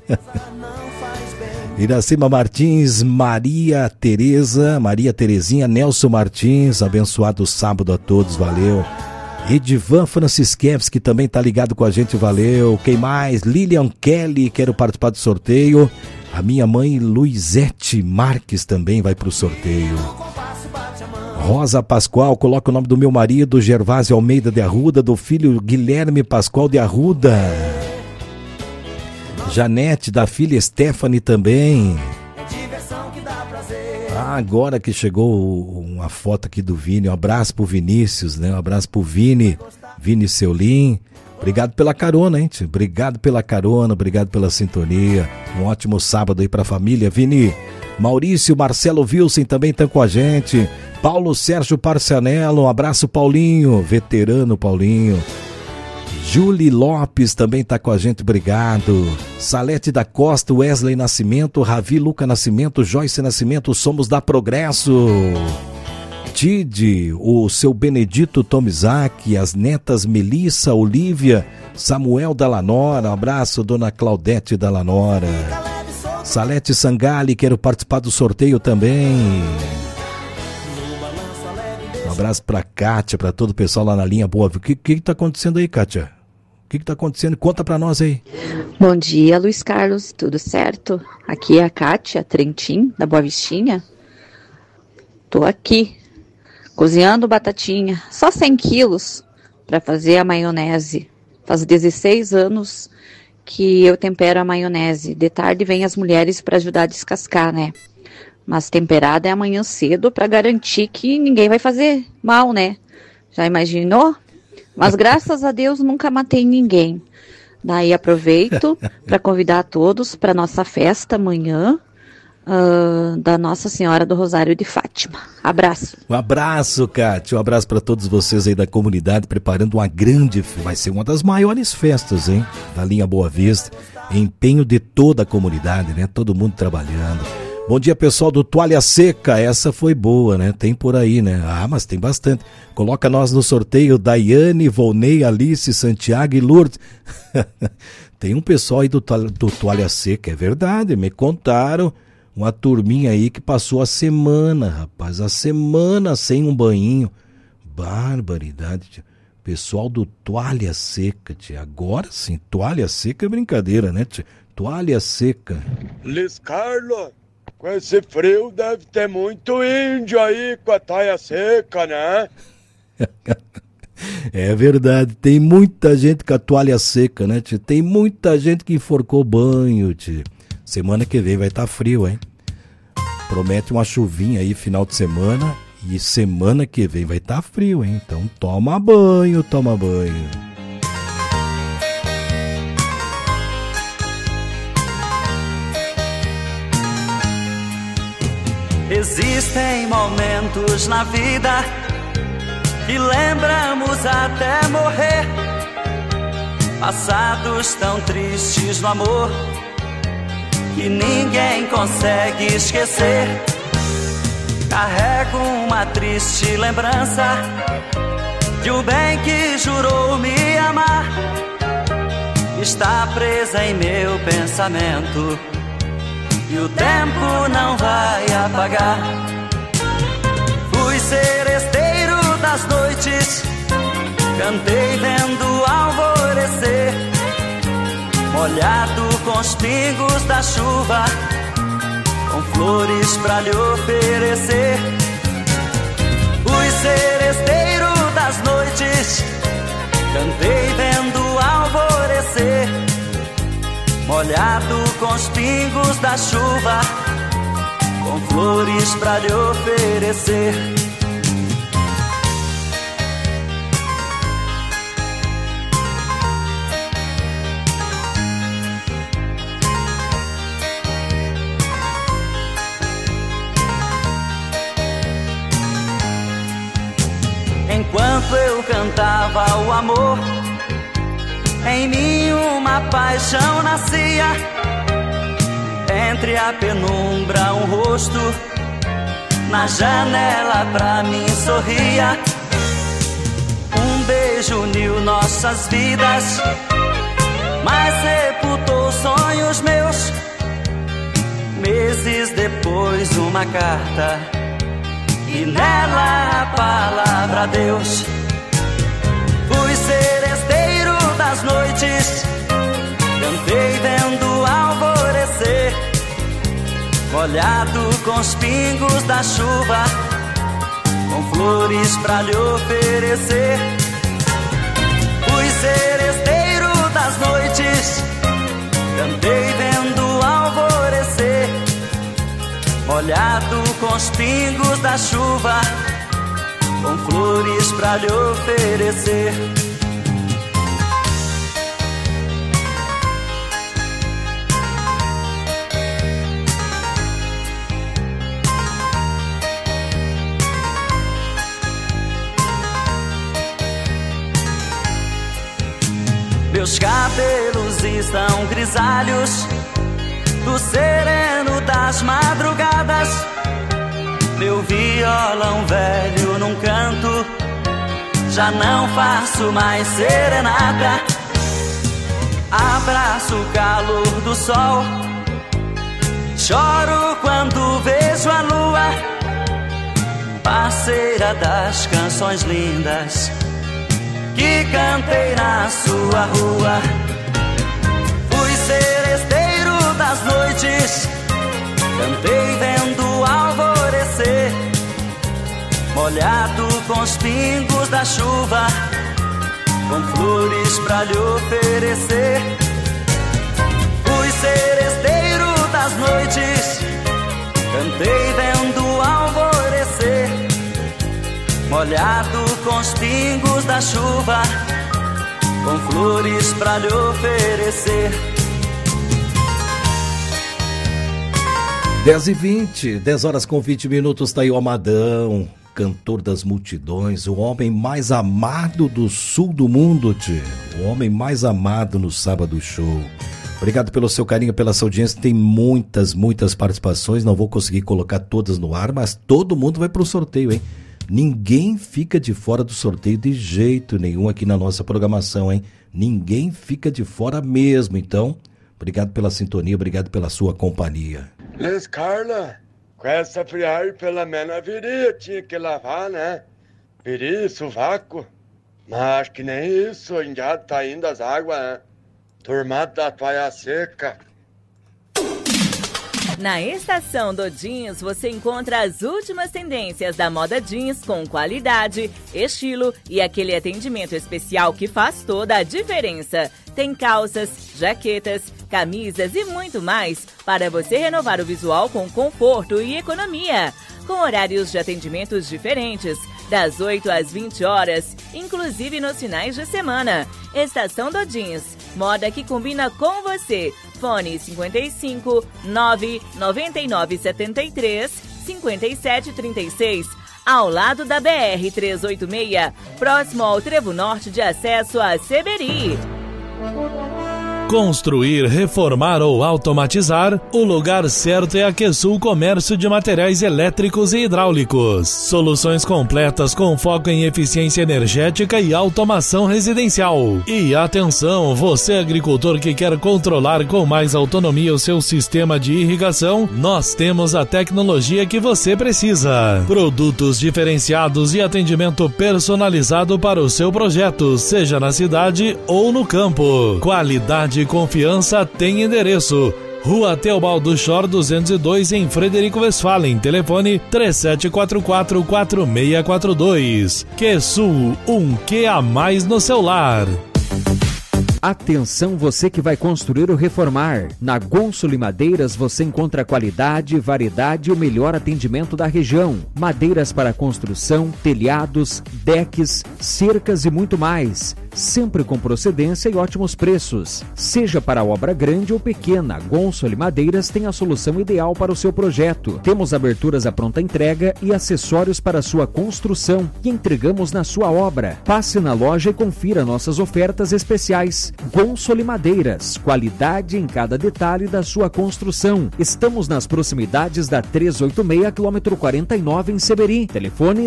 Iracema Martins, Maria Terezinha, Nelson Martins, abençoado sábado a todos, valeu. Edivan Franciskevski também tá ligado com a gente, valeu. Quem mais? Lilian Kelly, quero participar do sorteio. A minha mãe Luizete Marques também vai pro sorteio. Rosa Pascoal, coloca o nome do meu marido Gervásio Almeida de Arruda, do filho Guilherme Pascoal de Arruda. Janete, da filha Stephanie também. Agora que chegou uma foto aqui do Vini, um abraço pro Vinícius, né? Um abraço pro Vini Seulin. Obrigado pela carona, hein, tio? Obrigado pela carona, obrigado pela sintonia. Um ótimo sábado aí pra família, Vini. Maurício, Marcelo Wilson também estão com a gente. Paulo Sérgio Parcianello, um abraço, Paulinho, veterano Paulinho. Julie Lopes também está com a gente, obrigado. Salete da Costa, Wesley Nascimento, Ravi Luca Nascimento, Joyce Nascimento, somos da Progresso. Tide, o seu Benedito Tomizak, as netas Melissa, Olívia, Samuel Dallanora, um abraço, dona Claudete Dallanora. Salete Sangali, quero participar do sorteio também. Um abraço pra Kátia, pra todo o pessoal lá na linha boa. O que tá acontecendo aí, Kátia? O que tá acontecendo? Conta pra nós aí. Bom dia, Luiz Carlos, tudo certo? Aqui é a Kátia Trentin, da Boa Vistinha. Tô aqui, cozinhando batatinha, só 100 quilos pra fazer a maionese. Faz 16 anos que eu tempero a maionese. De tarde vem as mulheres pra ajudar a descascar, né? Mas temperada é amanhã cedo para garantir que ninguém vai fazer mal, né? Já imaginou? Mas graças a Deus nunca matei ninguém. Daí aproveito para convidar a todos para nossa festa amanhã da Nossa Senhora do Rosário de Fátima. Abraço. Um abraço, Kátia. Um abraço para todos vocês aí da comunidade, preparando uma grande... Vai ser uma das maiores festas, hein? Da linha Boa Vista. Empenho de toda a comunidade, né? Todo mundo trabalhando. Bom dia, pessoal do Toalha Seca, essa foi boa, né? Tem por aí, né? Ah, mas tem bastante. Coloca nós no sorteio, Daiane, Volney, Alice, Santiago e Lourdes. Tem um pessoal aí do Toalha Seca, é verdade, me contaram. Uma turminha aí que passou a semana, rapaz, a semana sem um banhinho. Barbaridade, tia. Pessoal do Toalha Seca, tia. Agora sim, Toalha Seca é brincadeira, né, tia? Toalha Seca. Luiz Carlos, com esse frio deve ter muito índio aí com a toalha seca, né? É verdade, tem muita gente com a toalha seca, né, tia? Tem muita gente que enforcou banho, tia. Semana que vem vai estar frio, hein? Promete uma chuvinha aí final de semana e semana que vem vai estar frio, hein? Então toma banho, toma banho. Existem momentos na vida que lembramos até morrer, passados tão tristes no amor que ninguém consegue esquecer. Carrego uma triste lembrança de um bem que jurou me amar. Está presa em meu pensamento e o tempo não vai apagar. Fui seresteiro das noites, cantei vendo alvorecer, molhado com os pingos da chuva, com flores pra lhe oferecer. Fui seresteiro das noites, cantei vendo alvorecer, molhado com os pingos da chuva, com flores pra lhe oferecer. Enquanto eu cantava o amor, em mim uma paixão nascia. Entre a penumbra um rosto na janela pra mim sorria. Um beijo uniu nossas vidas, mas sepultou sonhos meus. Meses depois uma carta e nela a palavra Deus. noites cantei vendo alvorecer, molhado com os pingos da chuva, com flores pra lhe oferecer. Fui seresteiro das noites, cantei vendo alvorecer, molhado com os pingos da chuva, com flores pra lhe oferecer. Meus cabelos estão grisalhos do sereno das madrugadas, meu violão velho num canto, já não faço mais serenata. Abraço o calor do sol, choro quando vejo a lua, parceira das canções lindas que cantei na sua rua. Fui seresteiro das noites, cantei vendo alvorecer, molhado com os pingos da chuva, com flores pra lhe oferecer. Fui seresteiro das noites, cantei vendo alvorecer, molhado com os pingos da chuva, com flores pra lhe oferecer. 10h20, 10 horas com 20 minutos, tá aí o Amadão, cantor das multidões, o homem mais amado do sul do mundo, tio. O homem mais amado no Sábado Show. Obrigado pelo seu carinho, pela sua audiência. Tem muitas participações, não vou conseguir colocar todas no ar, mas todo mundo vai pro sorteio, hein? Ninguém fica de fora do sorteio de jeito nenhum aqui na nossa programação, hein? Ninguém fica de fora mesmo. Então, obrigado pela sintonia, obrigado pela sua companhia. Luiz Carlos, com essa friagem pela menos a viria, tinha que lavar, né? Viria, sovaco. Mas acho que nem isso, ainda tá indo as águas, né? Turmado da toalha seca. Na Estação do Jeans, você encontra as últimas tendências da moda jeans com qualidade, estilo e aquele atendimento especial que faz toda a diferença. Tem calças, jaquetas, camisas e muito mais para você renovar o visual com conforto e economia. Com horários de atendimentos diferentes, das 8 às 20 horas, inclusive nos finais de semana. Estação do Jeans, moda que combina com você. Fone 55 999 73 57 36, ao lado da BR 386, próximo ao Trevo Norte de acesso a Seberi. Construir, reformar ou automatizar? O lugar certo é a Quesul Comércio de Materiais Elétricos e Hidráulicos. Soluções completas com foco em eficiência energética e automação residencial. E atenção, você agricultor que quer controlar com mais autonomia o seu sistema de irrigação, nós temos a tecnologia que você precisa. Produtos diferenciados e atendimento personalizado para o seu projeto, seja na cidade ou no campo. Qualidade e confiança tem endereço: Rua Teobaldo Schor 202, em Frederico Westphalen. Telefone 3744-4642. Quesul, um que a mais no seu lar. Atenção, você que vai construir ou reformar. Na Gonçalo Madeiras você encontra qualidade, variedade e o melhor atendimento da região. Madeiras para construção, telhados, decks, cercas e muito mais. Sempre com procedência e ótimos preços. Seja para obra grande ou pequena, Gonçalo Madeiras tem a solução ideal para o seu projeto. Temos aberturas à pronta entrega e acessórios para sua construção e entregamos na sua obra. Passe na loja e confira nossas ofertas especiais. Gonçalo Madeiras, qualidade em cada detalhe da sua construção. Estamos nas proximidades da 386, quilômetro 49, em Seberi. Telefone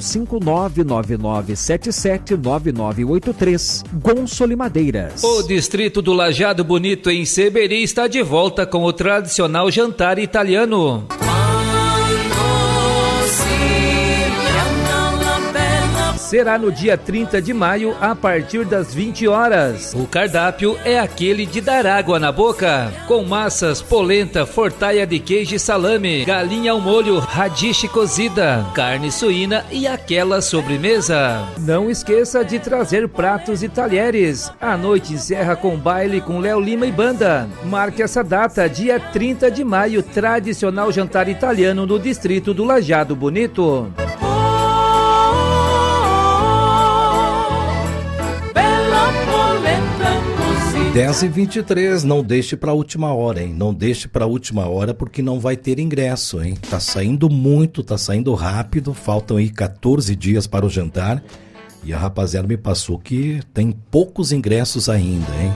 559-9977-9983. Gonçalo Madeiras. O distrito do Lajeado Bonito, em Seberi, está de volta com o tradicional jantar italiano. será no dia 30 de maio, a partir das 20 horas. O cardápio é aquele de dar água na boca, com massas, polenta, fortaia de queijo e salame, galinha ao molho, radiche cozida, carne suína e aquela sobremesa. Não esqueça de trazer pratos e talheres. A noite encerra com baile com Léo Lima e banda. Marque essa data, dia 30 de maio, tradicional jantar italiano no distrito do Lajado Bonito. 10h23, não deixe pra última hora, hein? Não deixe pra última hora porque não vai ter ingresso, hein? Tá saindo muito, tá saindo rápido, faltam aí 14 dias para o jantar e a rapaziada me passou que tem poucos ingressos ainda, hein?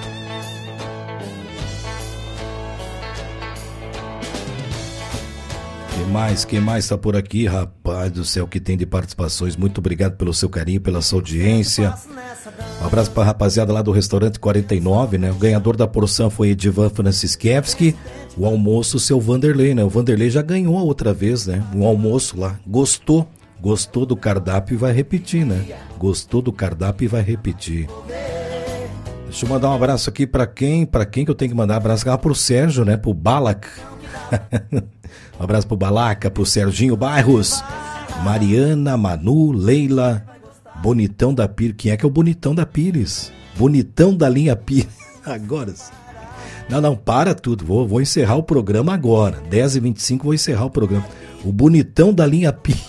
Quem mais tá por aqui, rapaz do céu, que tem de participações? Muito obrigado pelo seu carinho, pela sua audiência. Um abraço pra rapaziada lá do restaurante 49, né? O ganhador da porção foi Edivan Franciszewski. O almoço, seu Vanderlei, né? O Vanderlei já ganhou a outra vez, né? Um almoço lá. Gostou do cardápio e vai repetir, né? Gostou do cardápio e vai repetir. Deixa eu mandar um abraço aqui pra quem que eu tenho que mandar? Um abraço lá pro Sérgio, né? Pro Balak. Um abraço pro Balaca, pro Serginho Bairros, Mariana, Manu, Leila, Bonitão da Pires. Quem é que é o Bonitão da Pires? Bonitão da linha Pires. Agora sim. Não, para tudo. Vou encerrar o programa agora. 10h25 vou encerrar o programa. O Bonitão da linha Pires.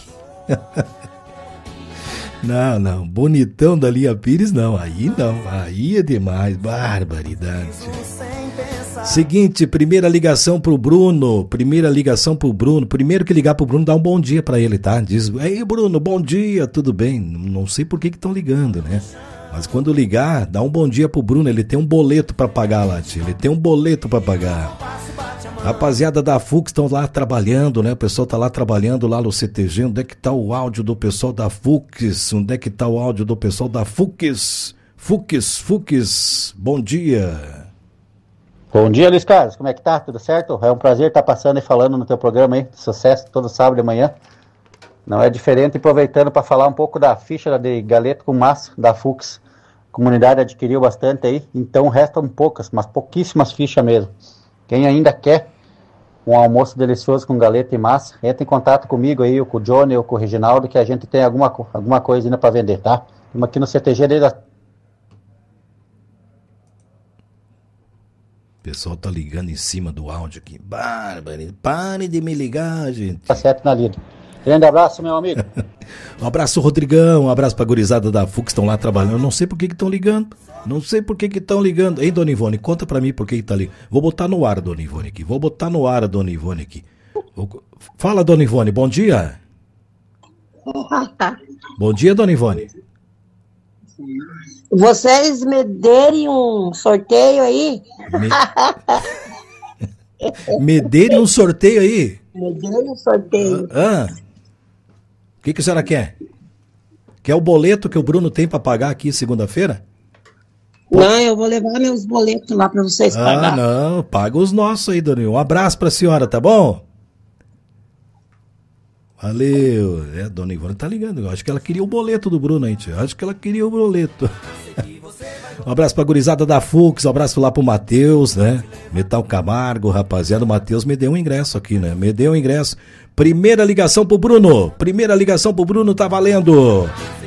Não. Bonitão da linha Pires não. Aí não. Aí é demais. Barbaridade. Seguinte, primeira ligação pro Bruno. Primeiro que ligar pro Bruno, dá um bom dia pra ele, tá? Diz, ei Bruno, bom dia, tudo bem? Não sei por que estão ligando, né? Mas quando ligar, dá um bom dia pro Bruno, ele tem um boleto pra pagar lá, tio. Ele tem um boleto pra pagar. Rapaziada da Fux estão lá trabalhando, né? O pessoal tá lá trabalhando lá no CTG. Onde é que tá o áudio do pessoal da Fux? Onde é que tá o áudio do pessoal da Fux? Fux, bom dia. Bom dia, Luiz Carlos, como é que tá? Tudo certo? É um prazer estar passando e falando no teu programa aí, sucesso todo sábado de manhã. Não é diferente, aproveitando para falar um pouco da ficha de galeto com massa da Fux. A comunidade adquiriu bastante aí, então restam poucas, mas pouquíssimas fichas mesmo. Quem ainda quer um almoço delicioso com galeto e massa, entra em contato comigo aí, ou com o Johnny, ou com o Reginaldo, que a gente tem alguma coisa ainda para vender, tá? Estamos aqui no CTG desde a... O pessoal tá ligando em cima do áudio aqui. Bárbaro, pare de me ligar, gente. Tá certo na lida. Grande abraço, meu amigo. Um abraço, Rodrigão. Um abraço pra gurizada da FUC que estão lá trabalhando. Eu não sei por que estão ligando. Não sei por que estão ligando. Hein, Dona Ivone, conta pra mim por que tá ligando. Vou botar no ar, Dona Ivone, aqui. Fala, Dona Ivone, bom dia. Bom dia, Dona Ivone. Vocês me derem um sorteio aí? Me derem um sorteio aí? Me derem um sorteio. O que a senhora quer? Quer o boleto que o Bruno tem para pagar aqui segunda-feira? Não, eu vou levar meus boletos lá para vocês pagar. Não, paga os nossos aí, Dona Ivone. Um abraço pra senhora, tá bom? Valeu. Dona Ivone tá ligando. Eu acho que ela queria o boleto do Bruno aí, tio. Acho que ela queria o boleto. Um abraço pra gurizada da Fux, um abraço lá pro Matheus, né? Metal Camargo, rapaziada. O Matheus me deu um ingresso aqui, né? Me deu um ingresso. Primeira ligação pro Bruno, tá valendo.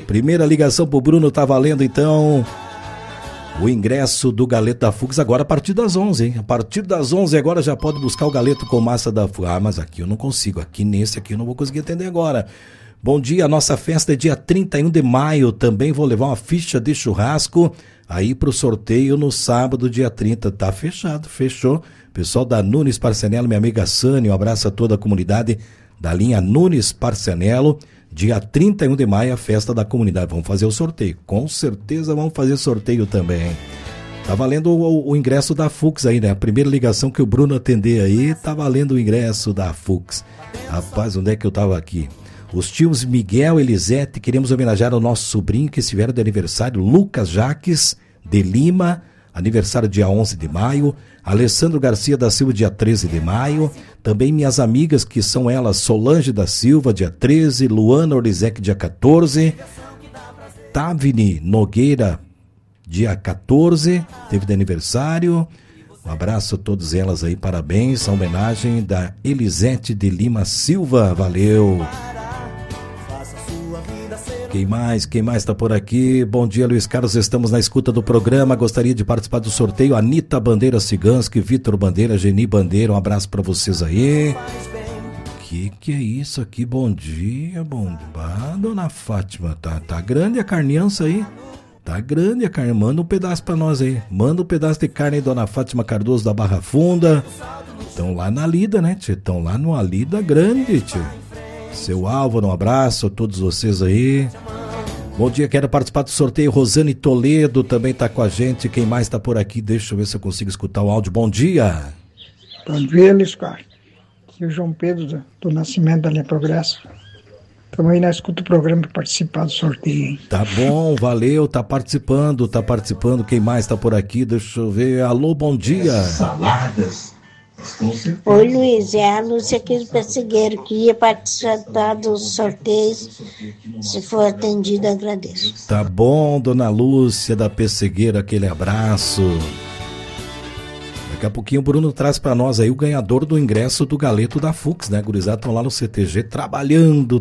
Então... O ingresso do galeto da Fux agora a partir das 11, hein? A partir das 11 agora já pode buscar o galeto com massa da Fux. Mas aqui eu não consigo. Nesse aqui eu não vou conseguir atender agora. Bom dia, a nossa festa é dia 31 de maio. Também vou levar uma ficha de churrasco aí pro sorteio no sábado, dia 30. Tá fechado, fechou. Pessoal da Nunes Parcenello, minha amiga Sânia, um abraço a toda a comunidade da linha Nunes Parcenello. Dia 31 de maio, a festa da comunidade. Vamos fazer o sorteio. Com certeza vamos fazer sorteio também. Tá valendo o ingresso da Fux aí, né? A primeira ligação que o Bruno atender aí, tá valendo o ingresso da Fux. Rapaz, onde é que eu tava aqui? Os tios Miguel e Elisete, queremos homenagear o nosso sobrinho que estiveram de aniversário, Lucas Jaques de Lima, aniversário dia 11 de maio. Alessandro Garcia da Silva, dia 13 de maio. Também minhas amigas, que são elas, Solange da Silva, dia 13, Luana Orizek, dia 14. Otávine Nogueira, dia 14, teve de aniversário. Um abraço a todas elas aí, parabéns. A homenagem da Elisete de Lima Silva, valeu. Quem mais tá por aqui? Bom dia, Luiz Carlos, estamos na escuta do programa, gostaria de participar do sorteio. Anitta Bandeira Ciganski, Vitor Bandeira, Geni Bandeira, um abraço pra vocês aí. Que é isso aqui? Bom dia, dona Fátima, tá grande a carniança aí? Tá grande a carne, manda um pedaço pra nós aí, manda um pedaço de carne aí, dona Fátima Cardoso da Barra Funda. Estão lá na lida, né, tchê? Estão lá numa lida grande, tchê. Seu Álvaro, um abraço a todos vocês aí. Bom dia, quero participar do sorteio. Rosane Toledo também tá com a gente. Quem mais tá por aqui? Deixa eu ver se eu consigo escutar o áudio. Bom dia. Bom dia, Luiz Carlos. Aqui é o João Pedro do Nascimento da Linha Progresso. Estamos aí na escuta do programa para participar do sorteio, hein? Tá bom, valeu, tá participando. Quem mais tá por aqui? Deixa eu ver. Alô, bom dia. Saladas. Oi, Luiz, é a Lúcia aqui do Pessegueiro, que ia participar dos sorteios. Se for atendido, agradeço. Tá bom, dona Lúcia da Pessegueiro, aquele abraço. Daqui a pouquinho o Bruno traz pra nós aí o ganhador do ingresso do Galeto da Fux, né? Gurizada estão lá no CTG trabalhando.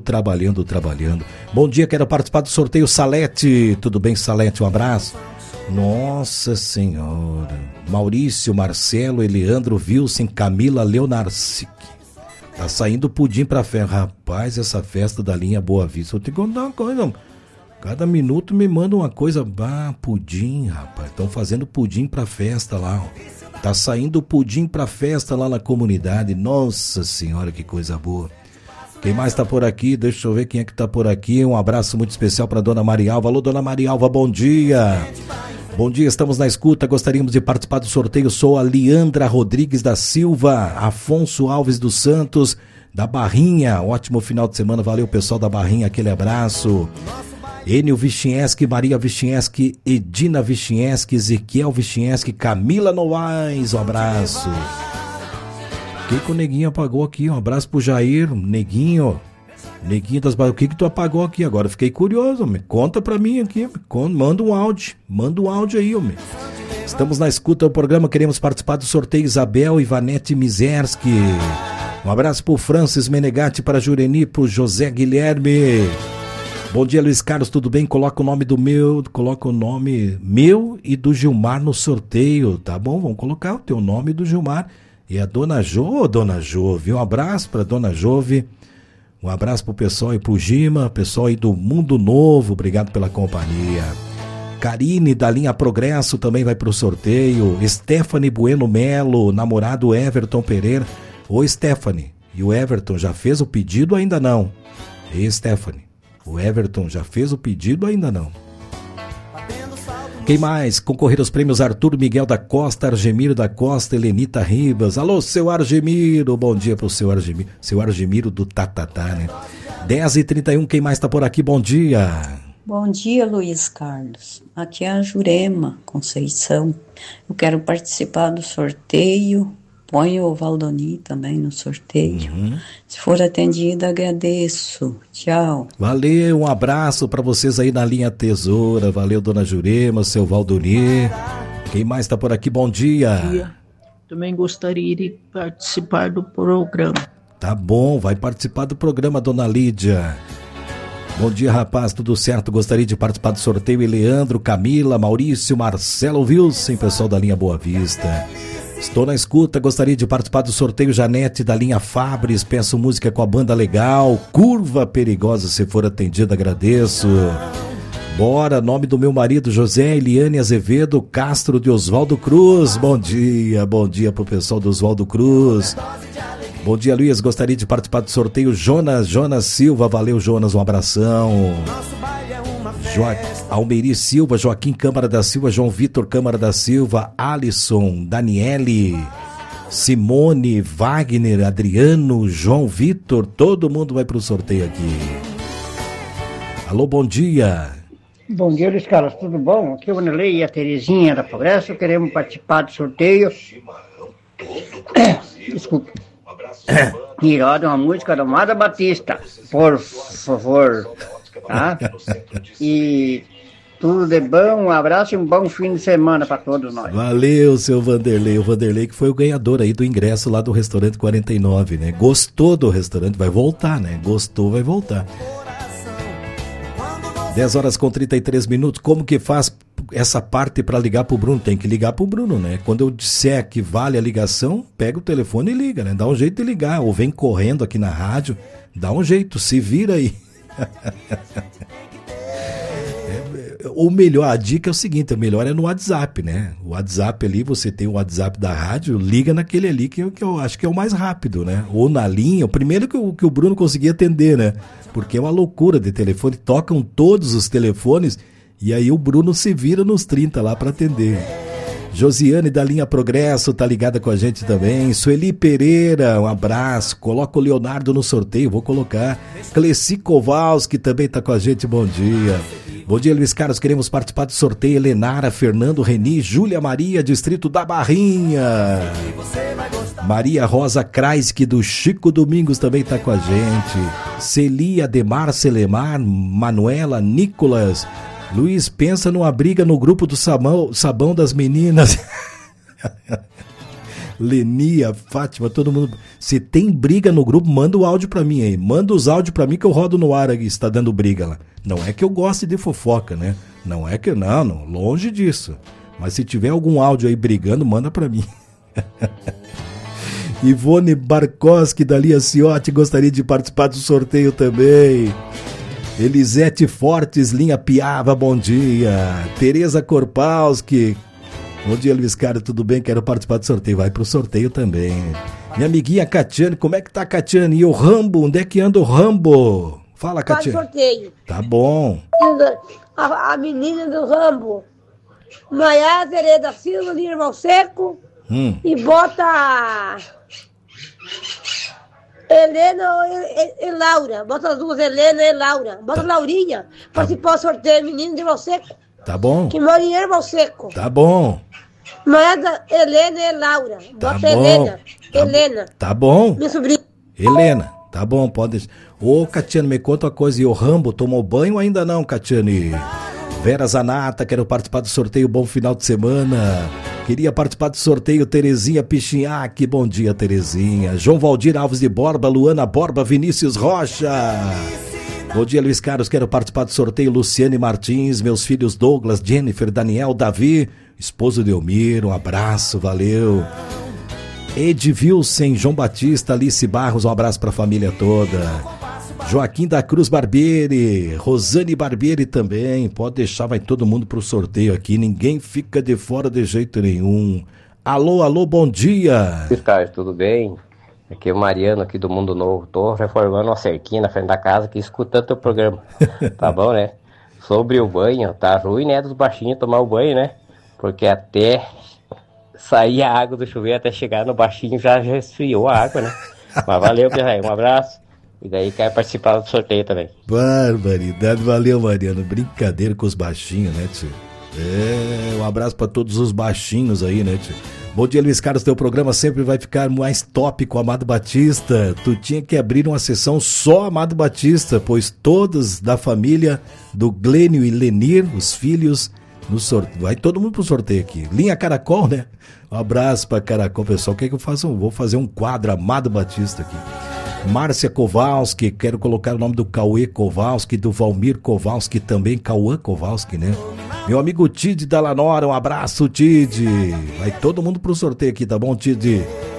Bom dia, quero participar do sorteio. Salete, tudo bem, Salete? Um abraço. Nossa Senhora. Maurício, Marcelo, Eleandro, Wilson, Camila, Leonarcic. Tá saindo pudim pra festa. Rapaz, essa festa da linha Boa Vista. Eu tenho que contar uma coisa. Cada minuto me manda uma coisa. Pudim, rapaz. Estão fazendo pudim pra festa lá, ó. Tá saindo pudim pra festa lá na comunidade. Nossa Senhora, que coisa boa. Quem mais tá por aqui? Deixa eu ver quem é que tá por aqui. Um abraço muito especial pra dona Marialva. Alô, dona Marialva, bom dia. Bom dia, estamos na escuta. Gostaríamos de participar do sorteio. Sou a Leandra Rodrigues da Silva, Afonso Alves dos Santos, da Barrinha. Ótimo final de semana. Valeu, pessoal da Barrinha. Aquele abraço. Enio Vichinski, Maria Vichinski, Edina Vichinski, Ezequiel Vichinski, Camila Novaes, um abraço. O que o Neguinho apagou aqui? Um abraço pro Jair, Neguinho das Barras. O que tu apagou aqui? Agora fiquei curioso, homem. Conta pra mim aqui, manda um áudio aí, homem. Estamos na escuta do programa, queremos participar do sorteio. Isabel Ivanete Mizerski. Um abraço pro Francis Menegatti, para Jureni, pro José Guilherme. Bom dia, Luiz Carlos, tudo bem? Coloca o nome meu e do Gilmar no sorteio, tá bom? Vamos colocar o teu nome e do Gilmar. E a dona Jove, um abraço pra dona Jove, um abraço pro pessoal aí, pro Gima, pessoal aí do Mundo Novo, obrigado pela companhia. Karine da linha Progresso também vai pro sorteio. Stephanie Bueno Melo, namorado Everton Pereira. Ô Stephanie, e o Everton já fez o pedido ou ainda não? Ei, Stephanie, o Everton já fez o pedido ou ainda não? Quem mais? Concorrer aos prêmios Arthur Miguel da Costa, Argemiro da Costa, Helenita Ribas. Alô, seu Argemiro, bom dia pro seu Argemiro do Tatatá, né? 10h31, quem mais tá por aqui? Bom dia. Bom dia, Luiz Carlos. Aqui é a Jurema Conceição. Eu quero participar do sorteio. Põe o Valdoni também no sorteio. Se for atendida, agradeço. Tchau. Valeu, um abraço para vocês aí na linha Tesoura. Valeu, dona Jurema, seu Valdoni. Quem mais tá por aqui? Bom dia. Bom dia. Também gostaria de participar do programa. Tá bom, vai participar do programa, dona Lídia. Bom dia, rapaz, tudo certo? Gostaria de participar do sorteio. Leandro, Camila, Maurício, Marcelo, Wilson, pessoal da linha Boa Vista. Estou na escuta, gostaria de participar do sorteio. Janete da linha Fabris, peço música com a banda legal. Curva Perigosa, se for atendida, agradeço. Bora, nome do meu marido, José Eliane Azevedo Castro de Oswaldo Cruz. Bom dia pro pessoal do Oswaldo Cruz. Bom dia, Luiz, gostaria de participar do sorteio. Jonas Silva, valeu, Jonas, um abração. Almeri Silva, Joaquim Câmara da Silva, João Vitor Câmara da Silva, Alisson, Daniele, Simone, Wagner, Adriano, João Vitor, todo mundo vai pro sorteio aqui. Alô, bom dia. Bom dia, Luiz Carlos, tudo bom? Aqui é o Vanderlei e a Terezinha da Progresso, queremos participar do sorteio. Desculpa. E roda uma música da Amado Batista, por favor. Tá? E Tudo de bom, um abraço e um bom fim de semana para todos nós. Valeu, seu Vanderlei. O Vanderlei que foi o ganhador aí do ingresso lá do Restaurante 49, né? Gostou do restaurante, vai voltar, né? Gostou, vai voltar. 10h33. Como que faz essa parte para ligar pro Bruno? Tem que ligar pro Bruno, né? Quando eu disser que vale a ligação, pega o telefone e liga, né? Dá um jeito de ligar, ou vem correndo aqui na rádio, dá um jeito, se vira aí. Ou melhor, a dica é o seguinte, o melhor é no WhatsApp, né? O WhatsApp ali, você tem o WhatsApp da rádio, liga naquele ali que eu acho que é o mais rápido, né? Ou na linha, o primeiro que o Bruno conseguia atender, né? Porque é uma loucura de telefone, tocam todos os telefones e aí o Bruno se vira nos 30 lá para atender. Josiane da linha Progresso tá ligada com a gente também. Sueli Pereira, um abraço. Coloca o Leonardo no sorteio, vou colocar. Cleci Kowalski também tá com a gente, bom dia. Bom dia, Luiz Carlos, queremos participar do sorteio. Helenara, Fernando Reni, Júlia Maria, distrito da Barrinha. Maria Rosa Kreisky do Chico Domingos também tá com a gente. Celia Ademar Selemar, Manuela Nicolas. Luiz, pensa numa briga no grupo do sabão das meninas. Lenia, Fátima, todo mundo. Se tem briga no grupo, manda o áudio pra mim aí. Manda os áudios pra mim que eu rodo no ar aqui, se tá dando briga lá. Não é que eu goste de fofoca, né? Não é que... Não, longe disso. Mas se tiver algum áudio aí brigando, manda pra mim. Ivone Barkoski, da Lia Ciotti, gostaria de participar do sorteio também. Elisete Fortes, linha Piava, bom dia. Tereza Korpalski, bom dia, Luiz Carlos, tudo bem? Quero participar do sorteio, vai pro sorteio também. Minha amiguinha Catiane, como é que tá, Catiane? E o Rambo, onde é que anda o Rambo? Fala, Catiane. Faz sorteio. Tá bom. A menina do Rambo, Maiara Tereza Silva, de Irmão Seco, e bota... Helena e Laura, bota as duas, Helena e Laura, bota Laurinha, participou do sorteio, menino de Irmão Seco. Tá bom. Que mora em Irmão Seco. Tá bom. Mas Helena e Laura, bota Tá Helena, bom. Helena. Tá bom. Minha sobrinha. Helena, tá bom, pode. Ô, Catiane, me conta uma coisa, e o Rambo tomou banho ou ainda não, Catiane? Vera Zanata, quero participar do sorteio, bom final de semana. Queria participar do sorteio, Terezinha Pichinhaque, bom dia, Terezinha. João Valdir Alves de Borba, Luana Borba, Vinícius Rocha. Bom dia, Luiz Carlos, quero participar do sorteio, Luciane Martins, meus filhos Douglas, Jennifer, Daniel, Davi, esposo de Elmir, um abraço, valeu. Edvilson, João Batista, Alice Barros, um abraço pra família toda. Joaquim da Cruz Barbieri, Rosane Barbieri também, pode deixar, vai todo mundo pro sorteio aqui, ninguém fica de fora de jeito nenhum. Alô, alô, bom dia. Luiz Carlos, tudo bem? Aqui é o Mariano, aqui do Mundo Novo, tô reformando uma cerquinha na frente da casa aqui, escutando teu programa, tá bom, né? Sobre o banho, tá ruim, né, dos baixinhos tomar o banho, né? Porque até sair a água do chuveiro, até chegar no baixinho, já esfriou a água, né? Mas valeu, Pierre, um abraço. E daí quer participar do sorteio também. Barbaridade, valeu, Mariano. Brincadeira com os baixinhos, né, tio? Um abraço pra todos os baixinhos aí, né, tio? Bom dia, Luiz Carlos, teu programa sempre vai ficar mais top com o Amado Batista. Tu tinha que abrir uma sessão só Amado Batista, pois todos da família do Glênio e Lenir, os filhos, no sorteio. Vai todo mundo pro sorteio aqui. Linha Caracol, né? Um abraço pra Caracol, pessoal. Quer que eu faça? Vou fazer um quadro Amado Batista aqui. Márcia Kowalski, quero colocar o nome do Cauê Kowalski, do Valmir Kowalski, também Cauã Kowalski, né? Meu amigo Tide da Lanora, um abraço, Tide. Vai todo mundo pro sorteio aqui, tá bom, Tide?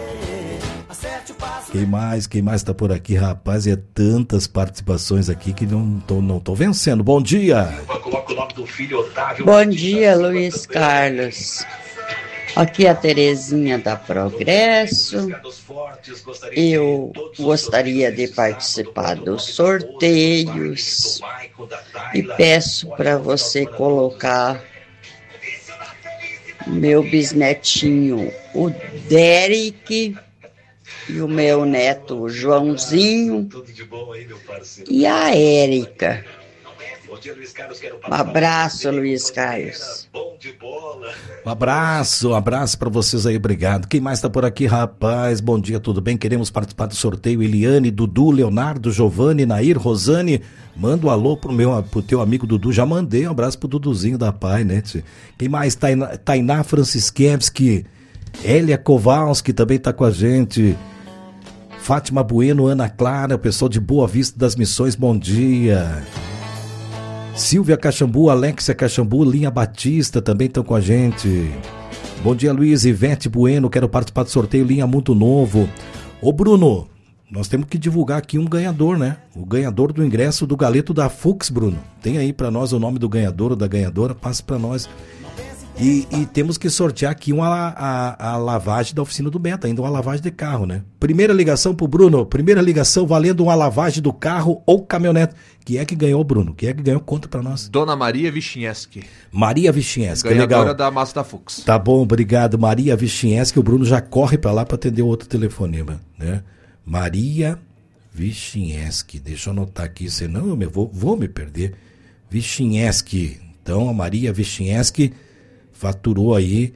Quem mais tá por aqui, rapaz? É tantas participações aqui que não tô vencendo. Bom dia. Bom dia, Luiz Carlos. Aqui é a Terezinha da Progresso. Eu gostaria de participar dos sorteios e peço para você colocar meu bisnetinho, o Derek, e o meu neto, o Joãozinho, e a Érica. Um abraço, Luiz Carlos. Um abraço para vocês aí, obrigado. Quem mais tá por aqui, rapaz? Bom dia, tudo bem? Queremos participar do sorteio. Eliane, Dudu, Leonardo, Giovanni, Nair, Rosane. Manda um alô pro teu amigo Dudu. Já mandei um abraço pro Duduzinho da Pai, né? Quem mais? Tainá Franciszewski, Hélia Kowalski também tá com a gente. Fátima Bueno, Ana Clara, o pessoal de Boa Vista das Missões, bom dia. Silvia Caxambu, Alexia Caxambu, Linha Batista também estão com a gente. Bom dia, Luiz, Ivete Bueno, quero participar do sorteio Linha Mundo Novo. Ô Bruno, nós temos que divulgar aqui um ganhador, né? O ganhador do ingresso do Galeto da Fux, Bruno. Tem aí pra nós o nome do ganhador ou da ganhadora, passa pra nós. E temos que sortear aqui a lavagem da oficina do Beto, ainda uma lavagem de carro, né? Primeira ligação pro Bruno, primeira ligação valendo uma lavagem do carro ou caminhonete. Quem é que ganhou, Bruno? Quem é que ganhou? Conta pra nós. Dona Maria Vichniewski. Maria Vichniewski, ganhadora legal. da Mazda Fux. Tá bom, obrigado. Maria Vichniewski, o Bruno já corre pra lá pra atender outro telefonema, né? Maria Vichniewski, deixa eu anotar aqui, senão eu vou me perder. Vichniewski, então a Maria Vichniewski faturou aí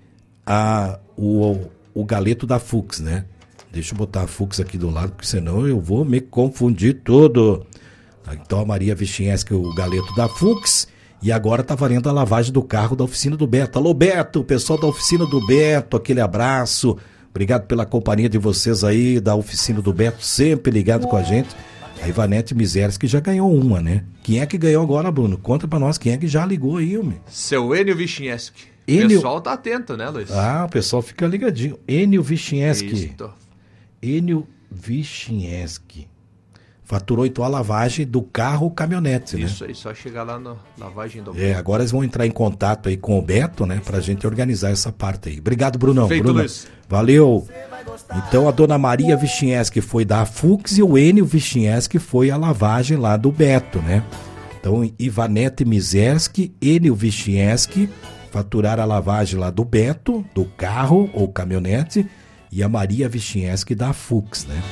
o galeto da Fux, né? Deixa eu botar a Fux aqui do lado, porque senão eu vou me confundir todo. Então a Maria Vichniewski, o galeto da Fux, e agora tá valendo a lavagem do carro da oficina do Beto. Alô, Beto, pessoal da oficina do Beto, aquele abraço. Obrigado pela companhia de vocês aí, da oficina do Beto, sempre ligado com a gente. A Ivanete Miseres, que já ganhou uma, né? Quem é que ganhou agora, Bruno? Conta pra nós, quem é que já ligou aí, homem? Seu Enio Vichniewski. O pessoal tá atento, né, Luiz? Ah, o pessoal fica ligadinho. Enio Vichniewski. Enio Vichniewski. Faturou então a lavagem do carro ou caminhonete, né? Isso aí, só chegar lá na lavagem do Beto. Agora eles vão entrar em contato aí com o Beto, né? Pra gente organizar essa parte aí. Obrigado, Brunão. Feito, Bruno. Luiz. Valeu. Então a dona Maria Vichniewski foi da Fux e o Enio Vichniewski foi a lavagem lá do Beto, né? Então Ivanete Misersky, Enio Vichniewski faturaram a lavagem lá do Beto, do carro ou caminhonete, e a Maria Vichniewski da Fux, né?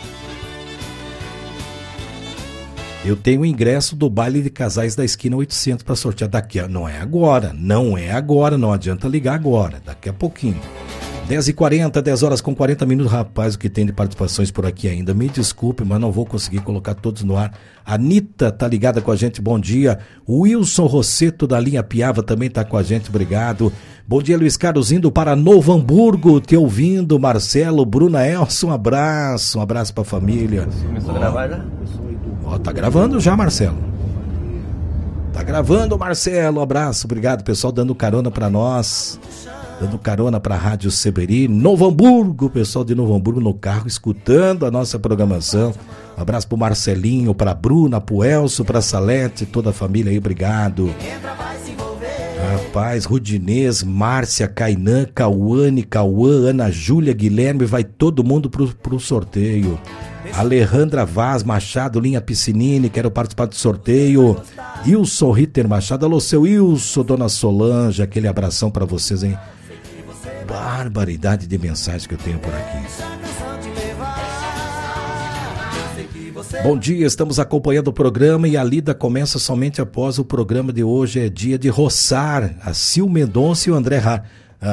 Eu tenho o ingresso do baile de casais da esquina 800 para sortear daqui. Não é agora, não adianta ligar agora, daqui a pouquinho. 10h40, 10 horas com 40 minutos, rapaz, o que tem de participações por aqui ainda. Me desculpe, mas não vou conseguir colocar todos no ar. Anitta tá ligada com a gente, bom dia. Wilson Rosseto da linha Piava também tá com a gente, obrigado. Bom dia, Luiz Carlos, indo para Novo Hamburgo, te ouvindo. Marcelo, Bruna Elson, um abraço pra família. Começou a gravar já? Ó, tá gravando já, Marcelo. Tá gravando, Marcelo, um abraço, obrigado, pessoal dando carona pra nós. Dando carona para a Rádio Seberi, Novo Hamburgo, pessoal de Novo Hamburgo no carro, escutando a nossa programação. Um abraço pro Marcelinho, pra Bruna, pro Elcio, pra Salete, toda a família aí, obrigado. Rapaz, Rudinês, Márcia, Kainan, Cauane, Cauã, Ana Júlia, Guilherme, vai todo mundo pro sorteio. Alejandra Vaz Machado, linha Piscinini, quero participar do sorteio. Wilson Ritter Machado, alô seu Wilson, dona Solange, aquele abração pra vocês, hein? Barbaridade de mensagem que eu tenho por aqui. Bom dia, estamos acompanhando o programa e a lida começa somente após o programa de hoje. É dia de roçar. A Sil Mendonça e o André Har.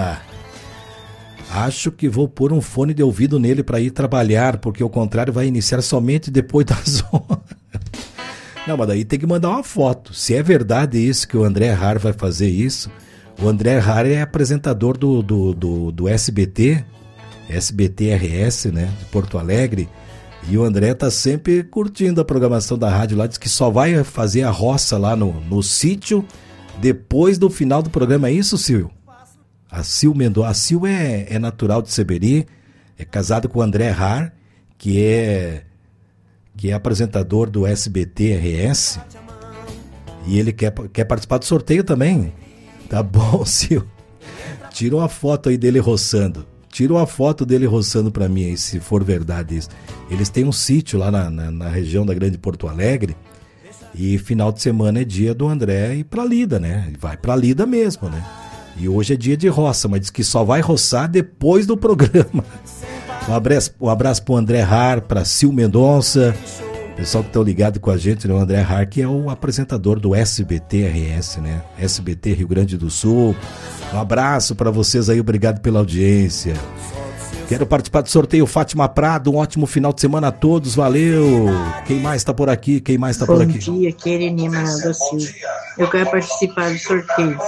Acho que vou pôr um fone de ouvido nele para ir trabalhar, porque o contrário vai iniciar somente depois das 11. Não, mas daí tem que mandar uma foto. Se é verdade isso que o André Har vai fazer isso, o André Har é apresentador do SBT, SBT-RS, né, de Porto Alegre, e o André tá sempre curtindo a programação da rádio lá, diz que só vai fazer a roça lá no sítio depois do final do programa. É isso, Sil? A Sil Mendonça. A Sil é natural de Seberi, é casado com o André Har, que é apresentador do SBT-RS, e ele quer participar do sorteio também. Tá bom, Sil. Tira uma foto aí dele roçando. Tira uma foto dele roçando pra mim aí, se for verdade isso. Eles têm um sítio lá na região da Grande Porto Alegre, e final de semana é dia do André ir pra lida, né? Ele vai pra lida mesmo, né? E hoje é dia de roça, mas diz que só vai roçar depois do programa. Um abraço pro André Har, pra Sil Mendonça, pessoal que estão ligados com a gente, né? O André Har, que é o apresentador do SBT-RS, né? SBT Rio Grande do Sul. Um abraço para vocês aí, obrigado pela audiência. Quero participar do sorteio, Fátima Prado, um ótimo final de semana a todos, valeu. Quem mais tá por aqui? Bom dia, Quereni Manuel da Silva. Eu quero participar do sorteio.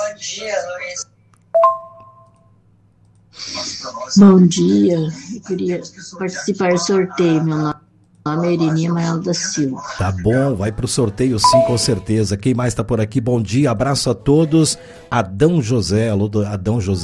Bom dia, eu queria participar do sorteio, meu nome é Irini Manuel da Silva. Tá bom, vai pro sorteio sim, com certeza. Quem mais tá por aqui? Bom dia, abraço a todos. Adão José, alô, Adão José.